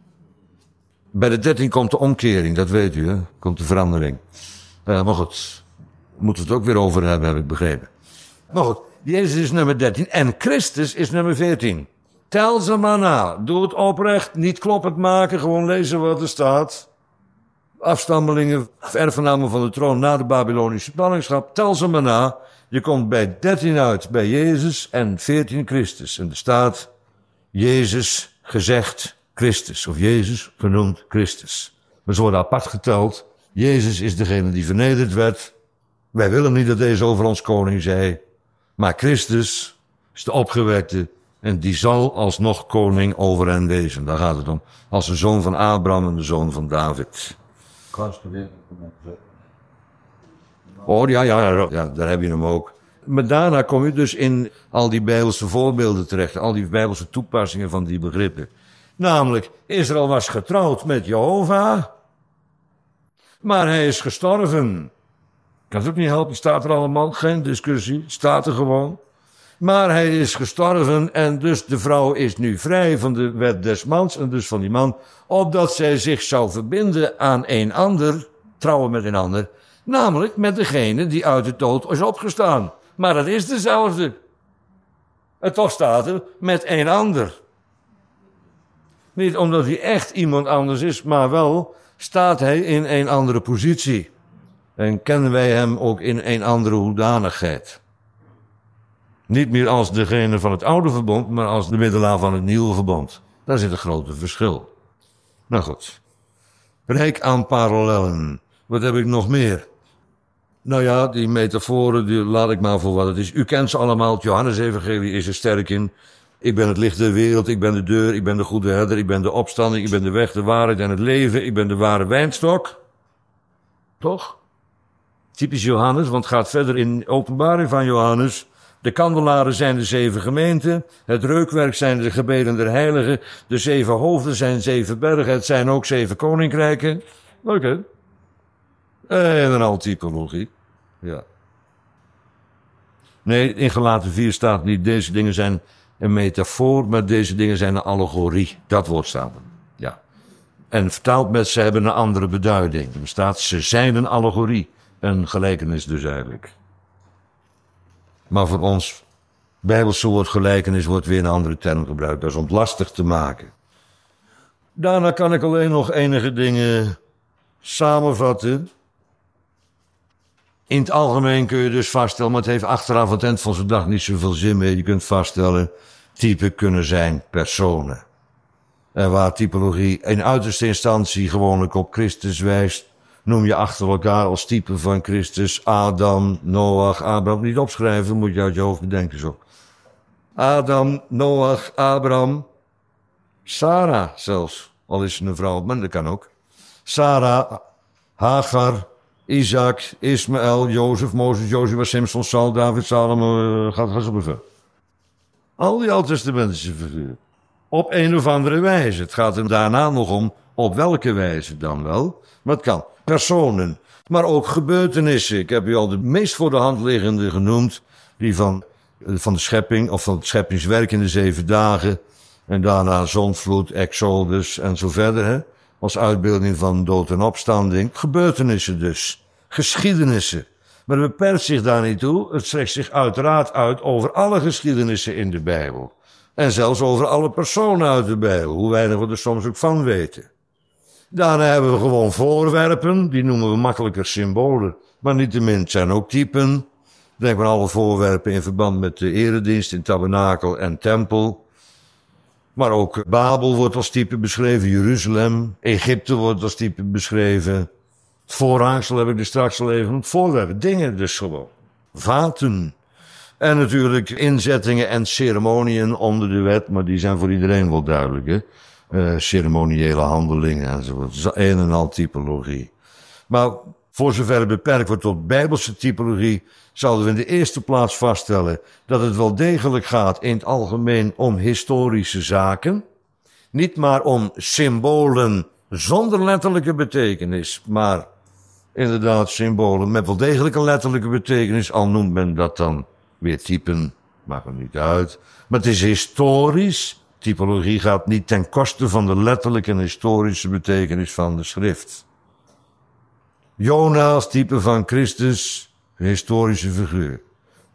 Bij de 13 komt de omkering, dat weet u, hè? Komt de verandering. Maar goed, moeten we het ook weer over hebben, heb ik begrepen. Maar goed, Jezus is nummer 13 en Christus is nummer 14. Tel ze maar na. Doe het oprecht, niet kloppend maken, gewoon lezen wat er staat. Afstammelingen, erfgenamen van de troon na de Babylonische ballingschap. Tel ze maar na. Je komt bij 13 uit bij Jezus en 14 Christus. En er staat Jezus gezegd Christus. Of Jezus genoemd Christus. Maar ze worden apart geteld. Jezus is degene die vernederd werd. Wij willen niet dat deze over ons koning zij. Maar Christus is de opgewekte. En die zal alsnog koning over hen wezen. Daar gaat het om. Als de zoon van Abraham en de zoon van David. Oh ja, daar heb je hem ook. Maar daarna kom je dus in al die Bijbelse voorbeelden terecht. Al die Bijbelse toepassingen van die begrippen. Namelijk, Israël was getrouwd met Jehovah. Maar hij is gestorven. Ik kan het ook niet helpen, staat er allemaal. Geen discussie, staat er gewoon. Maar hij is gestorven en dus de vrouw is nu vrij van de wet des mans en dus van die man. Opdat zij zich zou verbinden aan een ander, trouwen met een ander. Namelijk met degene die uit de dood is opgestaan. Maar dat is dezelfde. En toch staat er met een ander. Niet omdat hij echt iemand anders is, maar wel staat hij in een andere positie. En kennen wij hem ook in een andere hoedanigheid. Niet meer als degene van het oude verbond, maar als de middelaar van het nieuwe verbond. Daar zit een grote verschil. Nou goed. Rijk aan parallellen. Wat heb ik nog meer? Nou ja, die metaforen, die laat ik maar voor wat het is. U kent ze allemaal, het Johannes-evangelie is er sterk in. Ik ben het licht der wereld, ik ben de deur, ik ben de goede herder, ik ben de opstanding, ik ben de weg, de waarheid en het leven, ik ben de ware wijnstok. Toch? Typisch Johannes, want het gaat verder in openbaring van Johannes. De kandelaren zijn de 7 gemeenten, het reukwerk zijn de gebeden der heiligen, de 7 hoofden zijn 7 bergen, het zijn ook 7 koninkrijken. Leuk hè? En een al typologie. Ja. Nee, in Galaten 4 staat niet, deze dingen zijn een metafoor, maar deze dingen zijn een allegorie. Dat woord staat er. Ja. En vertaald met, ze hebben een andere beduiding. Er staat, ze zijn een allegorie. Een gelijkenis dus eigenlijk. Maar voor ons, Bijbelse woord gelijkenis wordt weer een andere term gebruikt. Dat is om het lastig te maken. Daarna kan ik alleen nog enige dingen samenvatten. In het algemeen kun je dus vaststellen, maar het heeft achteraf aan het eind van zo'n dag niet zoveel zin meer. Je kunt vaststellen, typen kunnen zijn personen. En waar typologie in uiterste instantie gewoonlijk op Christus wijst, noem je achter elkaar als type van Christus Adam, Noach, Abraham. Niet opschrijven, moet je uit je hoofd bedenken zo. Adam, Noach, Abraham, Sarah zelfs, al is ze een vrouw, maar dat kan ook. Sarah, Hagar, Isaac, Ismaël, Jozef, Mozes, Jozua, Simson, Saul, David, Salomo, gaat zo bever. Al die Oud-testamentische figuren. Op een of andere wijze. Het gaat er daarna nog om op welke wijze dan wel. Maar het kan. Personen. Maar ook gebeurtenissen. Ik heb u al de meest voor de hand liggende genoemd. Die van de schepping, of van het scheppingswerk in de 7 dagen. En daarna zondvloed, Exodus en zo verder. Hè? Als uitbeelding van dood en opstanding. Gebeurtenissen dus. Geschiedenissen. Maar het beperkt zich daar niet toe. Het strekt zich uiteraard uit over alle geschiedenissen in de Bijbel. En zelfs over alle personen uit de Bijbel. Hoe weinig we er soms ook van weten. Daarna hebben we gewoon voorwerpen. Die noemen we makkelijker symbolen. Maar niettemin zijn ook typen. Denk aan alle voorwerpen in verband met de eredienst in tabernakel en tempel. Maar ook Babel wordt als type beschreven. Jeruzalem. Egypte wordt als type beschreven. Het voorhangsel heb ik er straks al even genoemd. Voorwerpen, dingen dus gewoon. Vaten. En natuurlijk inzettingen en ceremoniën onder de wet. Maar die zijn voor iedereen wel duidelijk. Hè? Ceremoniële handelingen enzovoort. Dat is een en al typologie. Maar voor zover het beperkt wordt tot bijbelse typologie, zouden we in de eerste plaats vaststellen dat het wel degelijk gaat in het algemeen om historische zaken. Niet maar om symbolen zonder letterlijke betekenis, maar inderdaad symbolen met wel degelijk een letterlijke betekenis, al noemt men dat dan weer typen, maakt er niet uit. Maar het is historisch. Typologie gaat niet ten koste van de letterlijke en historische betekenis van de schrift. Jona als type van Christus, een historische figuur.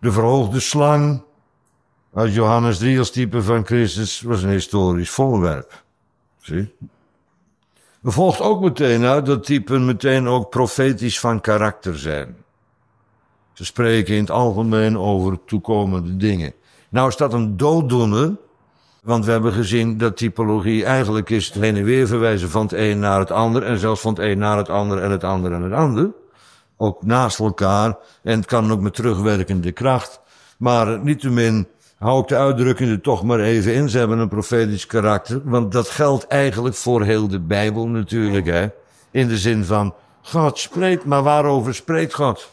De verhoogde slang uit Johannes 3 als type van Christus was een historisch voorwerp. Zie? Er volgt ook meteen uit dat typen meteen ook profetisch van karakter zijn. Ze spreken in het algemeen over toekomende dingen. Nou is dat een dooddoener, want we hebben gezien dat typologie eigenlijk is het heen en weer verwijzen van het een naar het ander en zelfs van het een naar het ander en het ander en het ander. Ook naast elkaar en het kan ook met terugwerkende kracht. Maar niettemin hou ik de uitdrukking er toch maar even in. Ze hebben een profetisch karakter, want dat geldt eigenlijk voor heel de Bijbel natuurlijk. Hè? In de zin van, God spreekt, maar waarover spreekt God?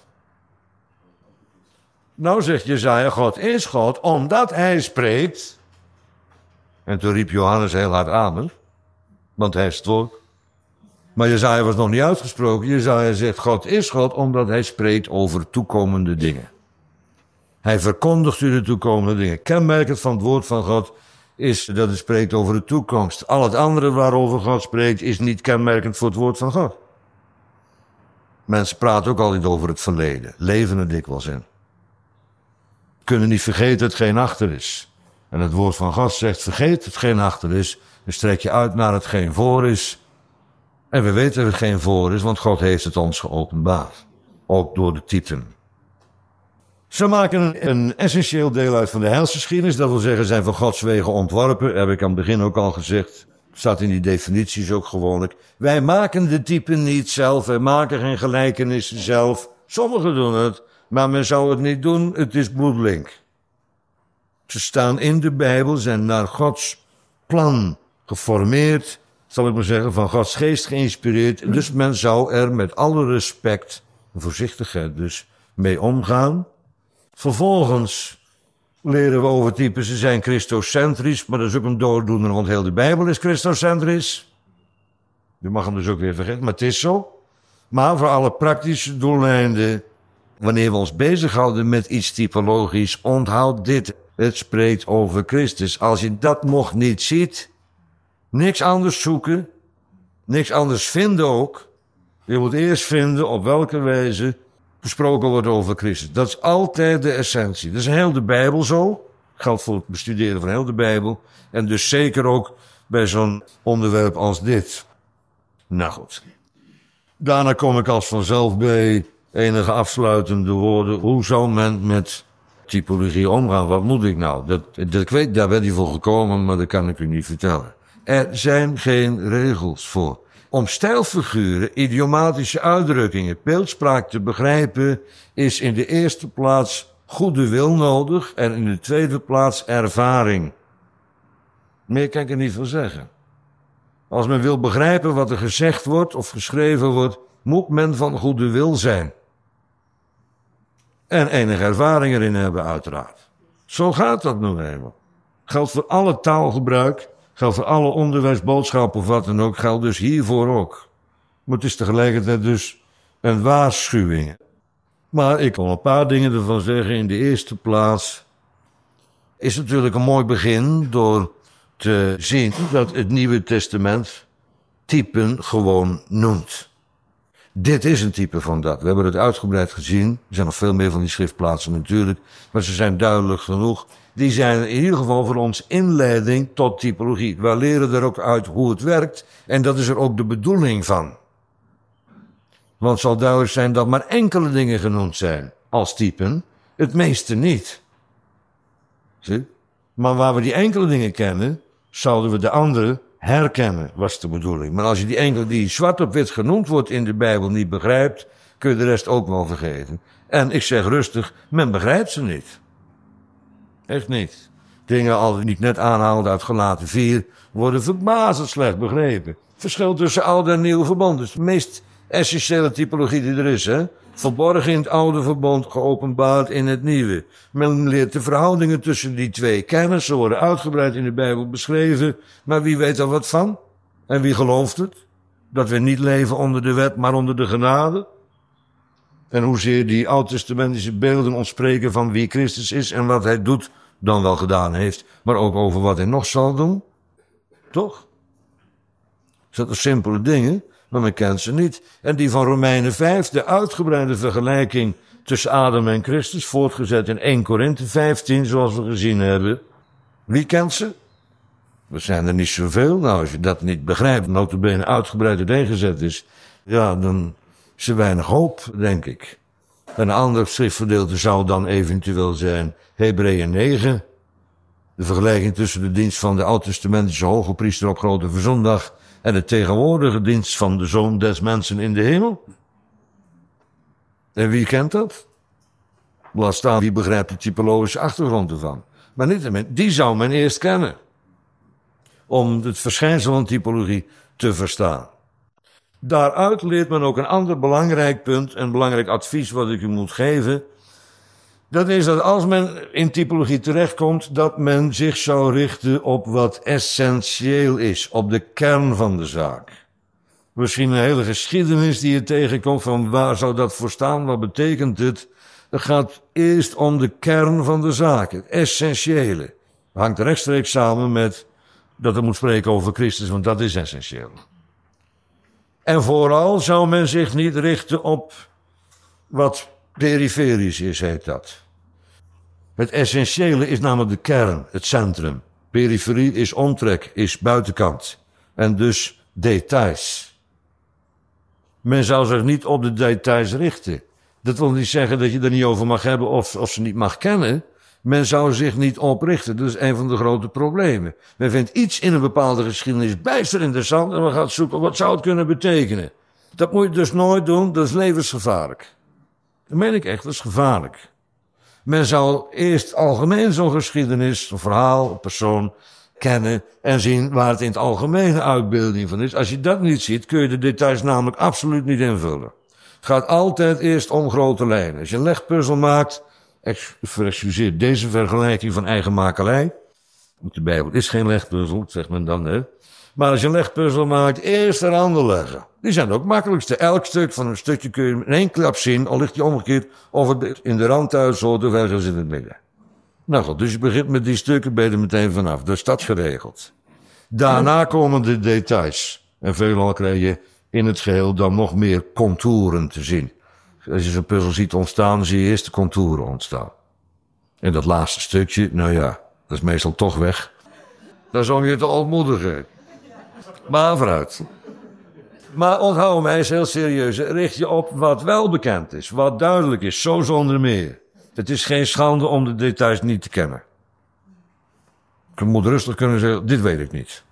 Nou zegt Jesaja, God is God, omdat hij spreekt. En toen riep Johannes heel hard amen, want hij is het woord. Maar Jesaja was nog niet uitgesproken. Jesaja zegt, God is God, omdat hij spreekt over toekomende dingen. Hij verkondigt u de toekomende dingen. Kenmerkend van het woord van God is dat het spreekt over de toekomst. Al het andere waarover God spreekt is niet kenmerkend voor het woord van God. Mensen praten ook altijd over het verleden. Leven er dikwijls in. Kunnen niet vergeten hetgeen achter is. En het woord van God zegt, vergeet hetgeen achter is. En strek je uit naar hetgeen voor is. En we weten dat hetgeen voor is, want God heeft het ons geopenbaard. Ook door de typen. Ze maken een essentieel deel uit van de heilsgeschiedenis. Dat wil zeggen, zijn van Gods wegen ontworpen. Heb ik aan het begin ook al gezegd. Staat in die definities ook gewoonlijk. Wij maken de typen niet zelf. Wij maken geen gelijkenissen zelf. Sommigen doen het, maar men zou het niet doen. Het is bloedlink. Ze staan in de Bijbel, zijn naar Gods plan geformeerd. Zal ik maar zeggen, van Gods geest geïnspireerd. Dus men zou er met alle respect en voorzichtigheid dus mee omgaan. Vervolgens leren we over typen, ze zijn christocentrisch, maar dat is ook een dooddoener, want heel de Bijbel is christocentrisch. Je mag hem dus ook weer vergeten, maar het is zo. Maar voor alle praktische doeleinden, wanneer we ons bezighouden met iets typologisch, onthoud dit. Het spreekt over Christus. Als je dat nog niet ziet, niks anders zoeken, niks anders vinden ook. Je moet eerst vinden op welke wijze gesproken wordt over Christus. Dat is altijd de essentie. Dat is heel de Bijbel zo. Geldt voor het bestuderen van heel de Bijbel. En dus zeker ook bij zo'n onderwerp als dit. Nou goed. Daarna kom ik als vanzelf bij enige afsluitende woorden. Hoe zou men met typologie omgaan? Wat moet ik nou? Ik weet, daar ben ik voor gekomen, maar dat kan ik u niet vertellen. Er zijn geen regels voor. Om stijlfiguren, idiomatische uitdrukkingen, beeldspraak te begrijpen, is in de eerste plaats goede wil nodig en in de tweede plaats ervaring. Meer kan ik er niet van zeggen. Als men wil begrijpen wat er gezegd wordt of geschreven wordt, moet men van goede wil zijn. En enige ervaring erin hebben, uiteraard. Zo gaat dat nu eenmaal. Geldt voor alle taalgebruik. Geldt voor alle onderwijs, boodschappen of wat dan ook. Geldt dus hiervoor ook. Maar het is tegelijkertijd dus een waarschuwing. Maar ik wil een paar dingen ervan zeggen. In de eerste plaats is het natuurlijk een mooi begin door te zien dat het Nieuwe Testament typen gewoon noemt. Dit is een type van dat. We hebben het uitgebreid gezien. Er zijn nog veel meer van die schriftplaatsen natuurlijk. Maar ze zijn duidelijk genoeg. Die zijn in ieder geval voor ons inleiding tot typologie. We leren er ook uit hoe het werkt. En dat is er ook de bedoeling van. Want het zal duidelijk zijn dat maar enkele dingen genoemd zijn als typen. Het meeste niet. Zie? Maar waar we die enkele dingen kennen, zouden we de andere herkennen, was de bedoeling. Maar als je die enkele die zwart op wit genoemd wordt in de Bijbel niet begrijpt, kun je de rest ook wel vergeten. En ik zeg rustig, men begrijpt ze niet. Echt niet. Dingen al die ik net aanhaalde uit Galaten 4 worden verbazend slecht begrepen. Verschil tussen oude en nieuw verbond. Dus de meest essentiële typologie die er is, hè. Verborgen in het oude verbond, geopenbaard in het nieuwe. Men leert de verhoudingen tussen die twee kennen. Ze worden uitgebreid in de Bijbel beschreven. Maar wie weet er wat van? En wie gelooft het? Dat we niet leven onder de wet, maar onder de genade? En hoezeer die oud-testamentische beelden ons spreken van wie Christus is en wat hij doet, dan wel gedaan heeft. Maar ook over wat hij nog zal doen. Toch? Dat zijn simpele dingen, maar men kent ze niet. En die van Romeinen 5, de uitgebreide vergelijking tussen Adam en Christus, voortgezet in 1 Korinthe 15, zoals we gezien hebben. Wie kent ze? Er zijn er niet zoveel. Nou, als je dat niet begrijpt, nota bene uitgebreid uiteengezet is, ja, dan is er weinig hoop, denk ik. Een ander schriftgedeelte zou dan eventueel zijn Hebreeën 9. De vergelijking tussen de dienst van de oud-testamentische hoge priester op Grote Verzondag en de tegenwoordige dienst van de Zoon des Mensen in de hemel. En wie kent dat? Laat staan, wie begrijpt de typologische achtergrond ervan. Maar niettemin, die zou men eerst kennen. Om het verschijnsel van typologie te verstaan. Daaruit leert men ook een ander belangrijk punt, een belangrijk advies wat ik u moet geven. Dat is dat als men in typologie terechtkomt, dat men zich zou richten op wat essentieel is, op de kern van de zaak. Misschien een hele geschiedenis die je tegenkomt van waar zou dat voor staan, wat betekent het? Het gaat eerst om de kern van de zaak, het essentiële. Het hangt rechtstreeks samen met dat het moet spreken over Christus, want dat is essentieel. En vooral zou men zich niet richten op wat periferisch is, heet dat. Het essentiële is namelijk de kern, het centrum. Periferie is omtrek, is buitenkant. En dus details. Men zou zich niet op de details richten. Dat wil niet zeggen dat je er niet over mag hebben of ze niet mag kennen. Men zou zich niet oprichten. Dat is een van de grote problemen. Men vindt iets in een bepaalde geschiedenis bijster interessant en men gaat zoeken wat zou het kunnen betekenen. Dat moet je dus nooit doen, dat is levensgevaarlijk. Dat meen ik echt, dat is gevaarlijk. Men zou eerst algemeen zo'n geschiedenis, een verhaal, een persoon kennen en zien waar het in het algemene uitbeelding van is. Als je dat niet ziet, kun je de details namelijk absoluut niet invullen. Het gaat altijd eerst om grote lijnen. Als je een legpuzzel maakt, excuseer deze vergelijking van eigenmakelij. De Bijbel is geen legpuzzel, zegt men dan, hè. Maar als je een legpuzzel maakt, eerst de randen leggen. Die zijn ook makkelijkste. Elk stuk van een stukje kun je in één klap zien, al ligt je omgekeerd, of het in de rand thuis hoort of ergens in het midden. Nou goed, dus je begint met die stukken, ben je er meteen vanaf. Dus dat geregeld. Daarna komen de details. En veelal krijg je in het geheel dan nog meer contouren te zien. Als je zo'n puzzel ziet ontstaan, zie je eerst de contouren ontstaan. En dat laatste stukje, nou ja, dat is meestal toch weg. Dat is om je te ontmoedigen. Maar vooruit. Maar onthoud mij, is heel serieus. Richt je op wat wel bekend is, wat duidelijk is, zo zonder meer. Het is geen schande om de details niet te kennen. Ik moet rustig kunnen zeggen, dit weet ik niet.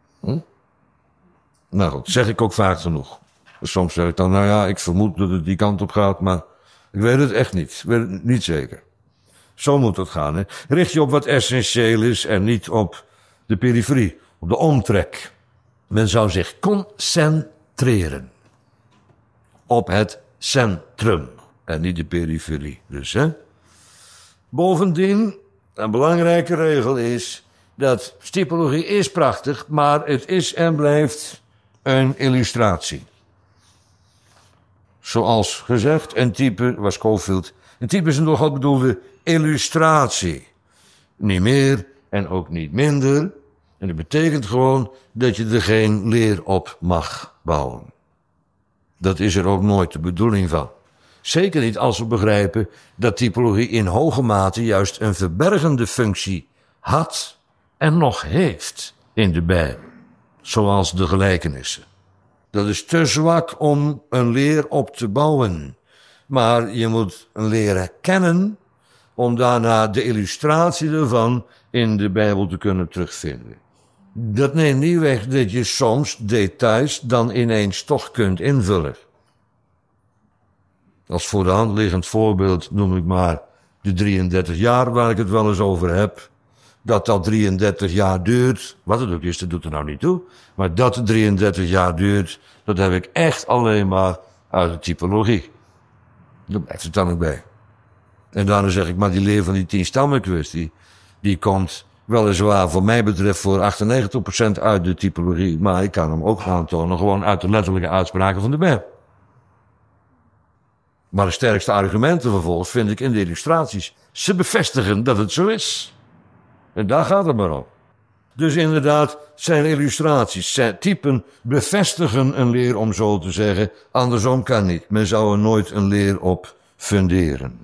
Nou goed, zeg ik ook vaak genoeg. Soms zeg ik dan, nou ja, ik vermoed dat het die kant op gaat, maar ik weet het echt niet. Ik weet het niet zeker. Zo moet het gaan, hè. Richt je op wat essentieel is en niet op de periferie, op de omtrek. Men zou zich concentreren op het centrum en niet de periferie. Dus, hè. Bovendien, een belangrijke regel is dat typologie is prachtig, maar het is en blijft een illustratie. Zoals gezegd, een type, was Scofield, een type is een door God bedoelde illustratie. Niet meer en ook niet minder. En dat betekent gewoon dat je er geen leer op mag bouwen. Dat is er ook nooit de bedoeling van. Zeker niet als we begrijpen dat typologie in hoge mate juist een verbergende functie had en nog heeft in de Bijbel. Zoals de gelijkenissen. Dat is te zwak om een leer op te bouwen. Maar je moet een leer kennen om daarna de illustratie ervan in de Bijbel te kunnen terugvinden. Dat neemt niet weg dat je soms details dan ineens toch kunt invullen. Als voor de hand liggend voorbeeld noem ik maar de 33 jaar waar ik het wel eens over heb. Dat 33 jaar duurt, wat het ook is, dat doet er nou niet toe. Maar dat 33 jaar duurt, dat heb ik echt alleen maar uit de typologie. Daar blijft het dan ook bij. En daarna zeg ik, maar die leer van die 10 stammen kwestie, die komt weliswaar voor mij betreft voor 98% uit de typologie. Maar ik kan hem ook aantonen gewoon uit de letterlijke uitspraken van de Bijbel. Maar de sterkste argumenten vervolgens vind ik in de illustraties. Ze bevestigen dat het zo is. En daar gaat het maar om. Dus inderdaad, zijn illustraties, zijn typen bevestigen een leer om zo te zeggen. Andersom kan niet. Men zou er nooit een leer op funderen.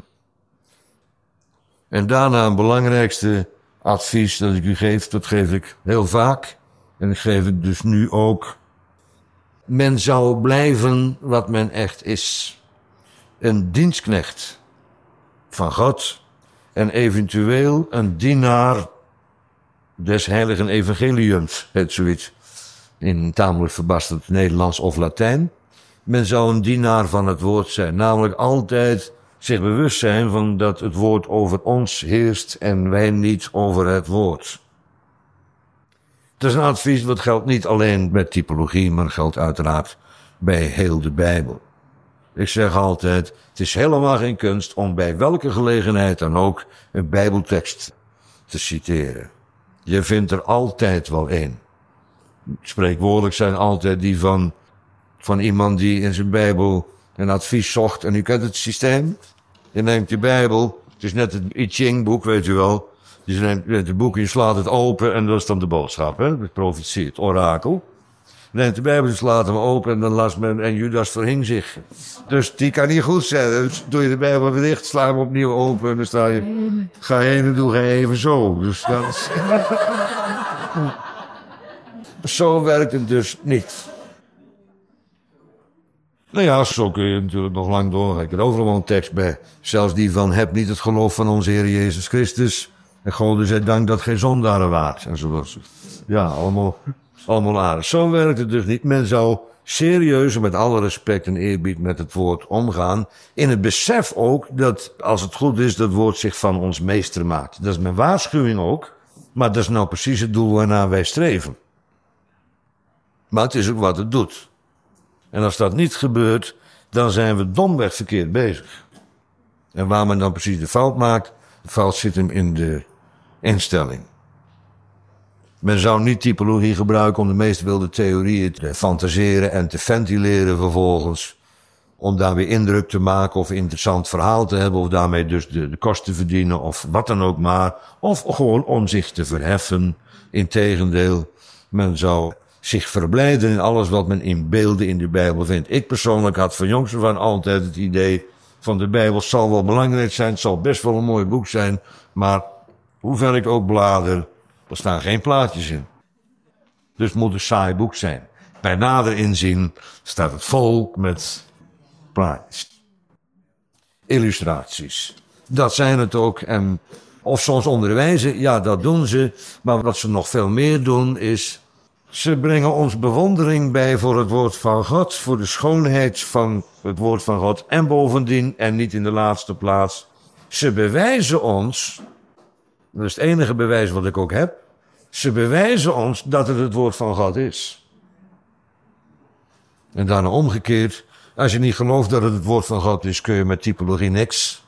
En daarna een belangrijkste advies dat ik u geef, dat geef ik heel vaak. En dat geef ik dus nu ook. Men zou blijven wat men echt is. Een dienstknecht van God en eventueel een dienaar des heiligen evangeliums, heet zoiets, in tamelijk verbasterd Nederlands of Latijn. Men zou een dienaar van het woord zijn, namelijk altijd zich bewust zijn van dat het woord over ons heerst en wij niet over het woord. Dat is een advies wat geldt niet alleen bij typologie, maar geldt uiteraard bij heel de Bijbel. Ik zeg altijd, het is helemaal geen kunst om bij welke gelegenheid dan ook een Bijbeltekst te citeren. Je vindt er altijd wel een. Spreekwoordelijk zijn altijd die van iemand die in zijn Bijbel een advies zocht. En u kent het systeem. Je neemt je Bijbel, het is net het I Ching boek, weet u wel. Je neemt het boek en je slaat het open en dat is dan de boodschap, hè? De profetie, het orakel. Je neemt de Bijbel, je slaat hem open en dan las men en Judas verhing zich. Dus die kan niet goed zijn. Dus doe je de Bijbel weer dicht, sla hem opnieuw open en dan sta je, ga je heen en doe je even zo. Dus dat is... Zo werkt het dus niet. Nou ja, zo kun je natuurlijk nog lang door. Ik heb overal wel een tekst bij. Zelfs die van, heb niet het geloof van onze Heer Jezus Christus. En Gode zij dank dat geen zondaren waart. En zo was het. Ja, allemaal aardig. Zo werkt het dus niet. Men zou serieus en met alle respect en eerbied met het woord omgaan. In het besef ook dat, als het goed is, dat woord zich van ons meester maakt. Dat is mijn waarschuwing ook. Maar dat is nou precies het doel waarnaar wij streven. Maar het is ook wat het doet. En als dat niet gebeurt, dan zijn we domweg verkeerd bezig. En waar men dan precies de fout maakt, de fout zit hem in de instelling. Men zou niet typologie gebruiken om de meest wilde theorieën te fantaseren en te ventileren vervolgens. Om daar weer indruk te maken of een interessant verhaal te hebben of daarmee dus de kosten verdienen of wat dan ook maar. Of gewoon om zich te verheffen. Integendeel, men zou zich verblijden in alles wat men in beelden in de Bijbel vindt. Ik persoonlijk had van jongs af aan altijd het idee van de Bijbel zal wel belangrijk zijn, het zal best wel een mooi boek zijn, maar hoe ver ik ook blader, er staan geen plaatjes in. Dus het moet een saai boek zijn. Bij nader inzien staat het vol met plaatjes. Illustraties. Dat zijn het ook. En of soms onderwijzen, ja, dat doen ze. Maar wat ze nog veel meer doen is, ze brengen ons bewondering bij voor het woord van God, voor de schoonheid van het woord van God. En bovendien, en niet in de laatste plaats, ze bewijzen ons, dat is het enige bewijs wat ik ook heb, ze bewijzen ons dat het woord van God is. En daarna omgekeerd, als je niet gelooft dat het woord van God is, kun je met typologie niks.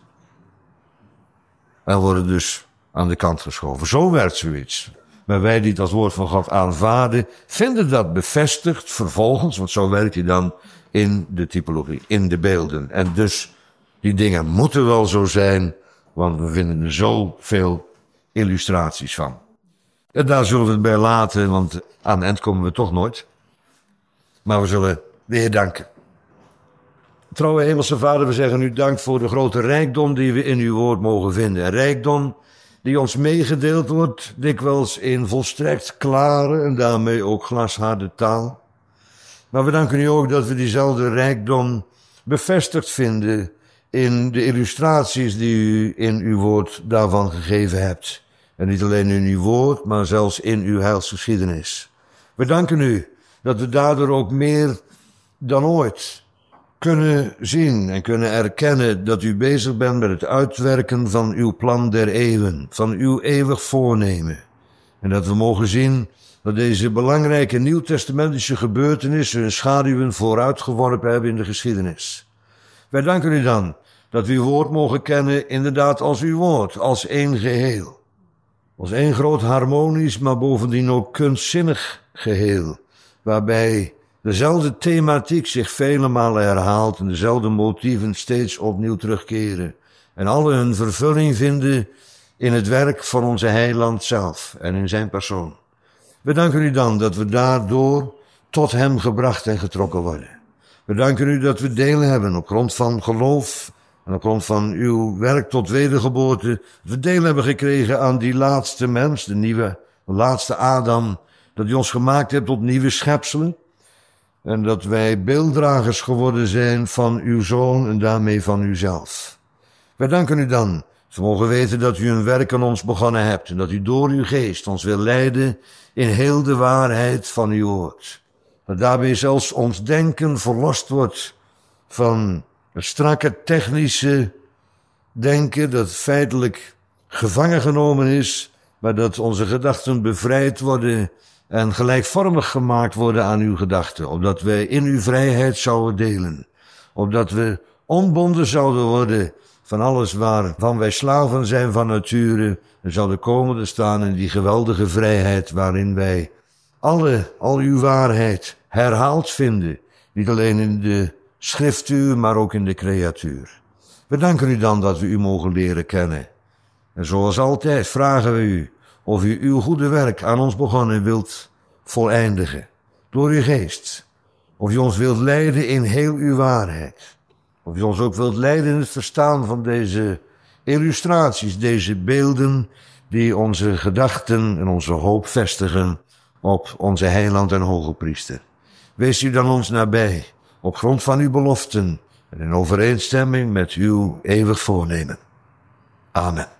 En worden dus aan de kant geschoven. Zo werkt zoiets. Maar wij die het als woord van God aanvaarden, vinden dat bevestigd vervolgens, want zo werkt hij dan in de typologie, in de beelden. En dus, die dingen moeten wel zo zijn, want we vinden er zoveel illustraties van. En daar zullen we het bij laten, want aan het eind komen we toch nooit. Maar we zullen de Heer danken. Trouwe Hemelse Vader, we zeggen u dank voor de grote rijkdom die we in uw woord mogen vinden. Een rijkdom die ons meegedeeld wordt, dikwijls in volstrekt klare en daarmee ook glasharde taal. Maar we danken u ook dat we diezelfde rijkdom bevestigd vinden in de illustraties die u in uw woord daarvan gegeven hebt. En niet alleen in uw woord, maar zelfs in uw heilsgeschiedenis. We danken u dat we daardoor ook meer dan ooit kunnen zien en kunnen erkennen dat u bezig bent met het uitwerken van uw plan der eeuwen, van uw eeuwig voornemen. En dat we mogen zien dat deze belangrijke nieuwtestamentische gebeurtenissen hun schaduwen vooruitgeworpen hebben in de geschiedenis. Wij danken u dan dat we uw woord mogen kennen inderdaad als uw woord, als één geheel. Als één groot harmonisch, maar bovendien ook kunstzinnig geheel, waarbij dezelfde thematiek zich vele malen herhaalt en dezelfde motieven steeds opnieuw terugkeren. En alle hun vervulling vinden in het werk van onze heiland zelf en in zijn persoon. We danken u dan dat we daardoor tot hem gebracht en getrokken worden. We danken u dat we deel hebben op grond van geloof En op grond van uw werk tot wedergeboorte we deel hebben gekregen aan die laatste mens, de laatste Adam, dat u ons gemaakt hebt tot nieuwe schepselen. En dat wij beelddragers geworden zijn van uw Zoon en daarmee van uzelf. Wij danken u dan. We mogen weten dat u een werk aan ons begonnen hebt en dat u door uw geest ons wil leiden in heel de waarheid van uw woord. Dat daarbij zelfs ons denken verlost wordt van het strakke technische denken dat feitelijk gevangen genomen is, maar dat onze gedachten bevrijd worden en gelijkvormig gemaakt worden aan uw gedachten, opdat wij in uw vrijheid zouden delen, opdat we ontbonden zouden worden van alles waarvan wij slaven zijn van nature en zouden komen te staan in die geweldige vrijheid waarin wij al uw waarheid herhaald vinden, niet alleen in de schriftuur, maar ook in de creatuur. We danken u dan dat we u mogen leren kennen. En zoals altijd vragen we u of u uw goede werk aan ons begonnen wilt voleindigen door uw geest. Of u ons wilt leiden in heel uw waarheid. Of u ons ook wilt leiden in het verstaan van deze illustraties, deze beelden die onze gedachten en onze hoop vestigen op onze heiland en hoge priester. Wees u dan ons nabij, op grond van uw beloften en in overeenstemming met uw eeuwig voornemen. Amen.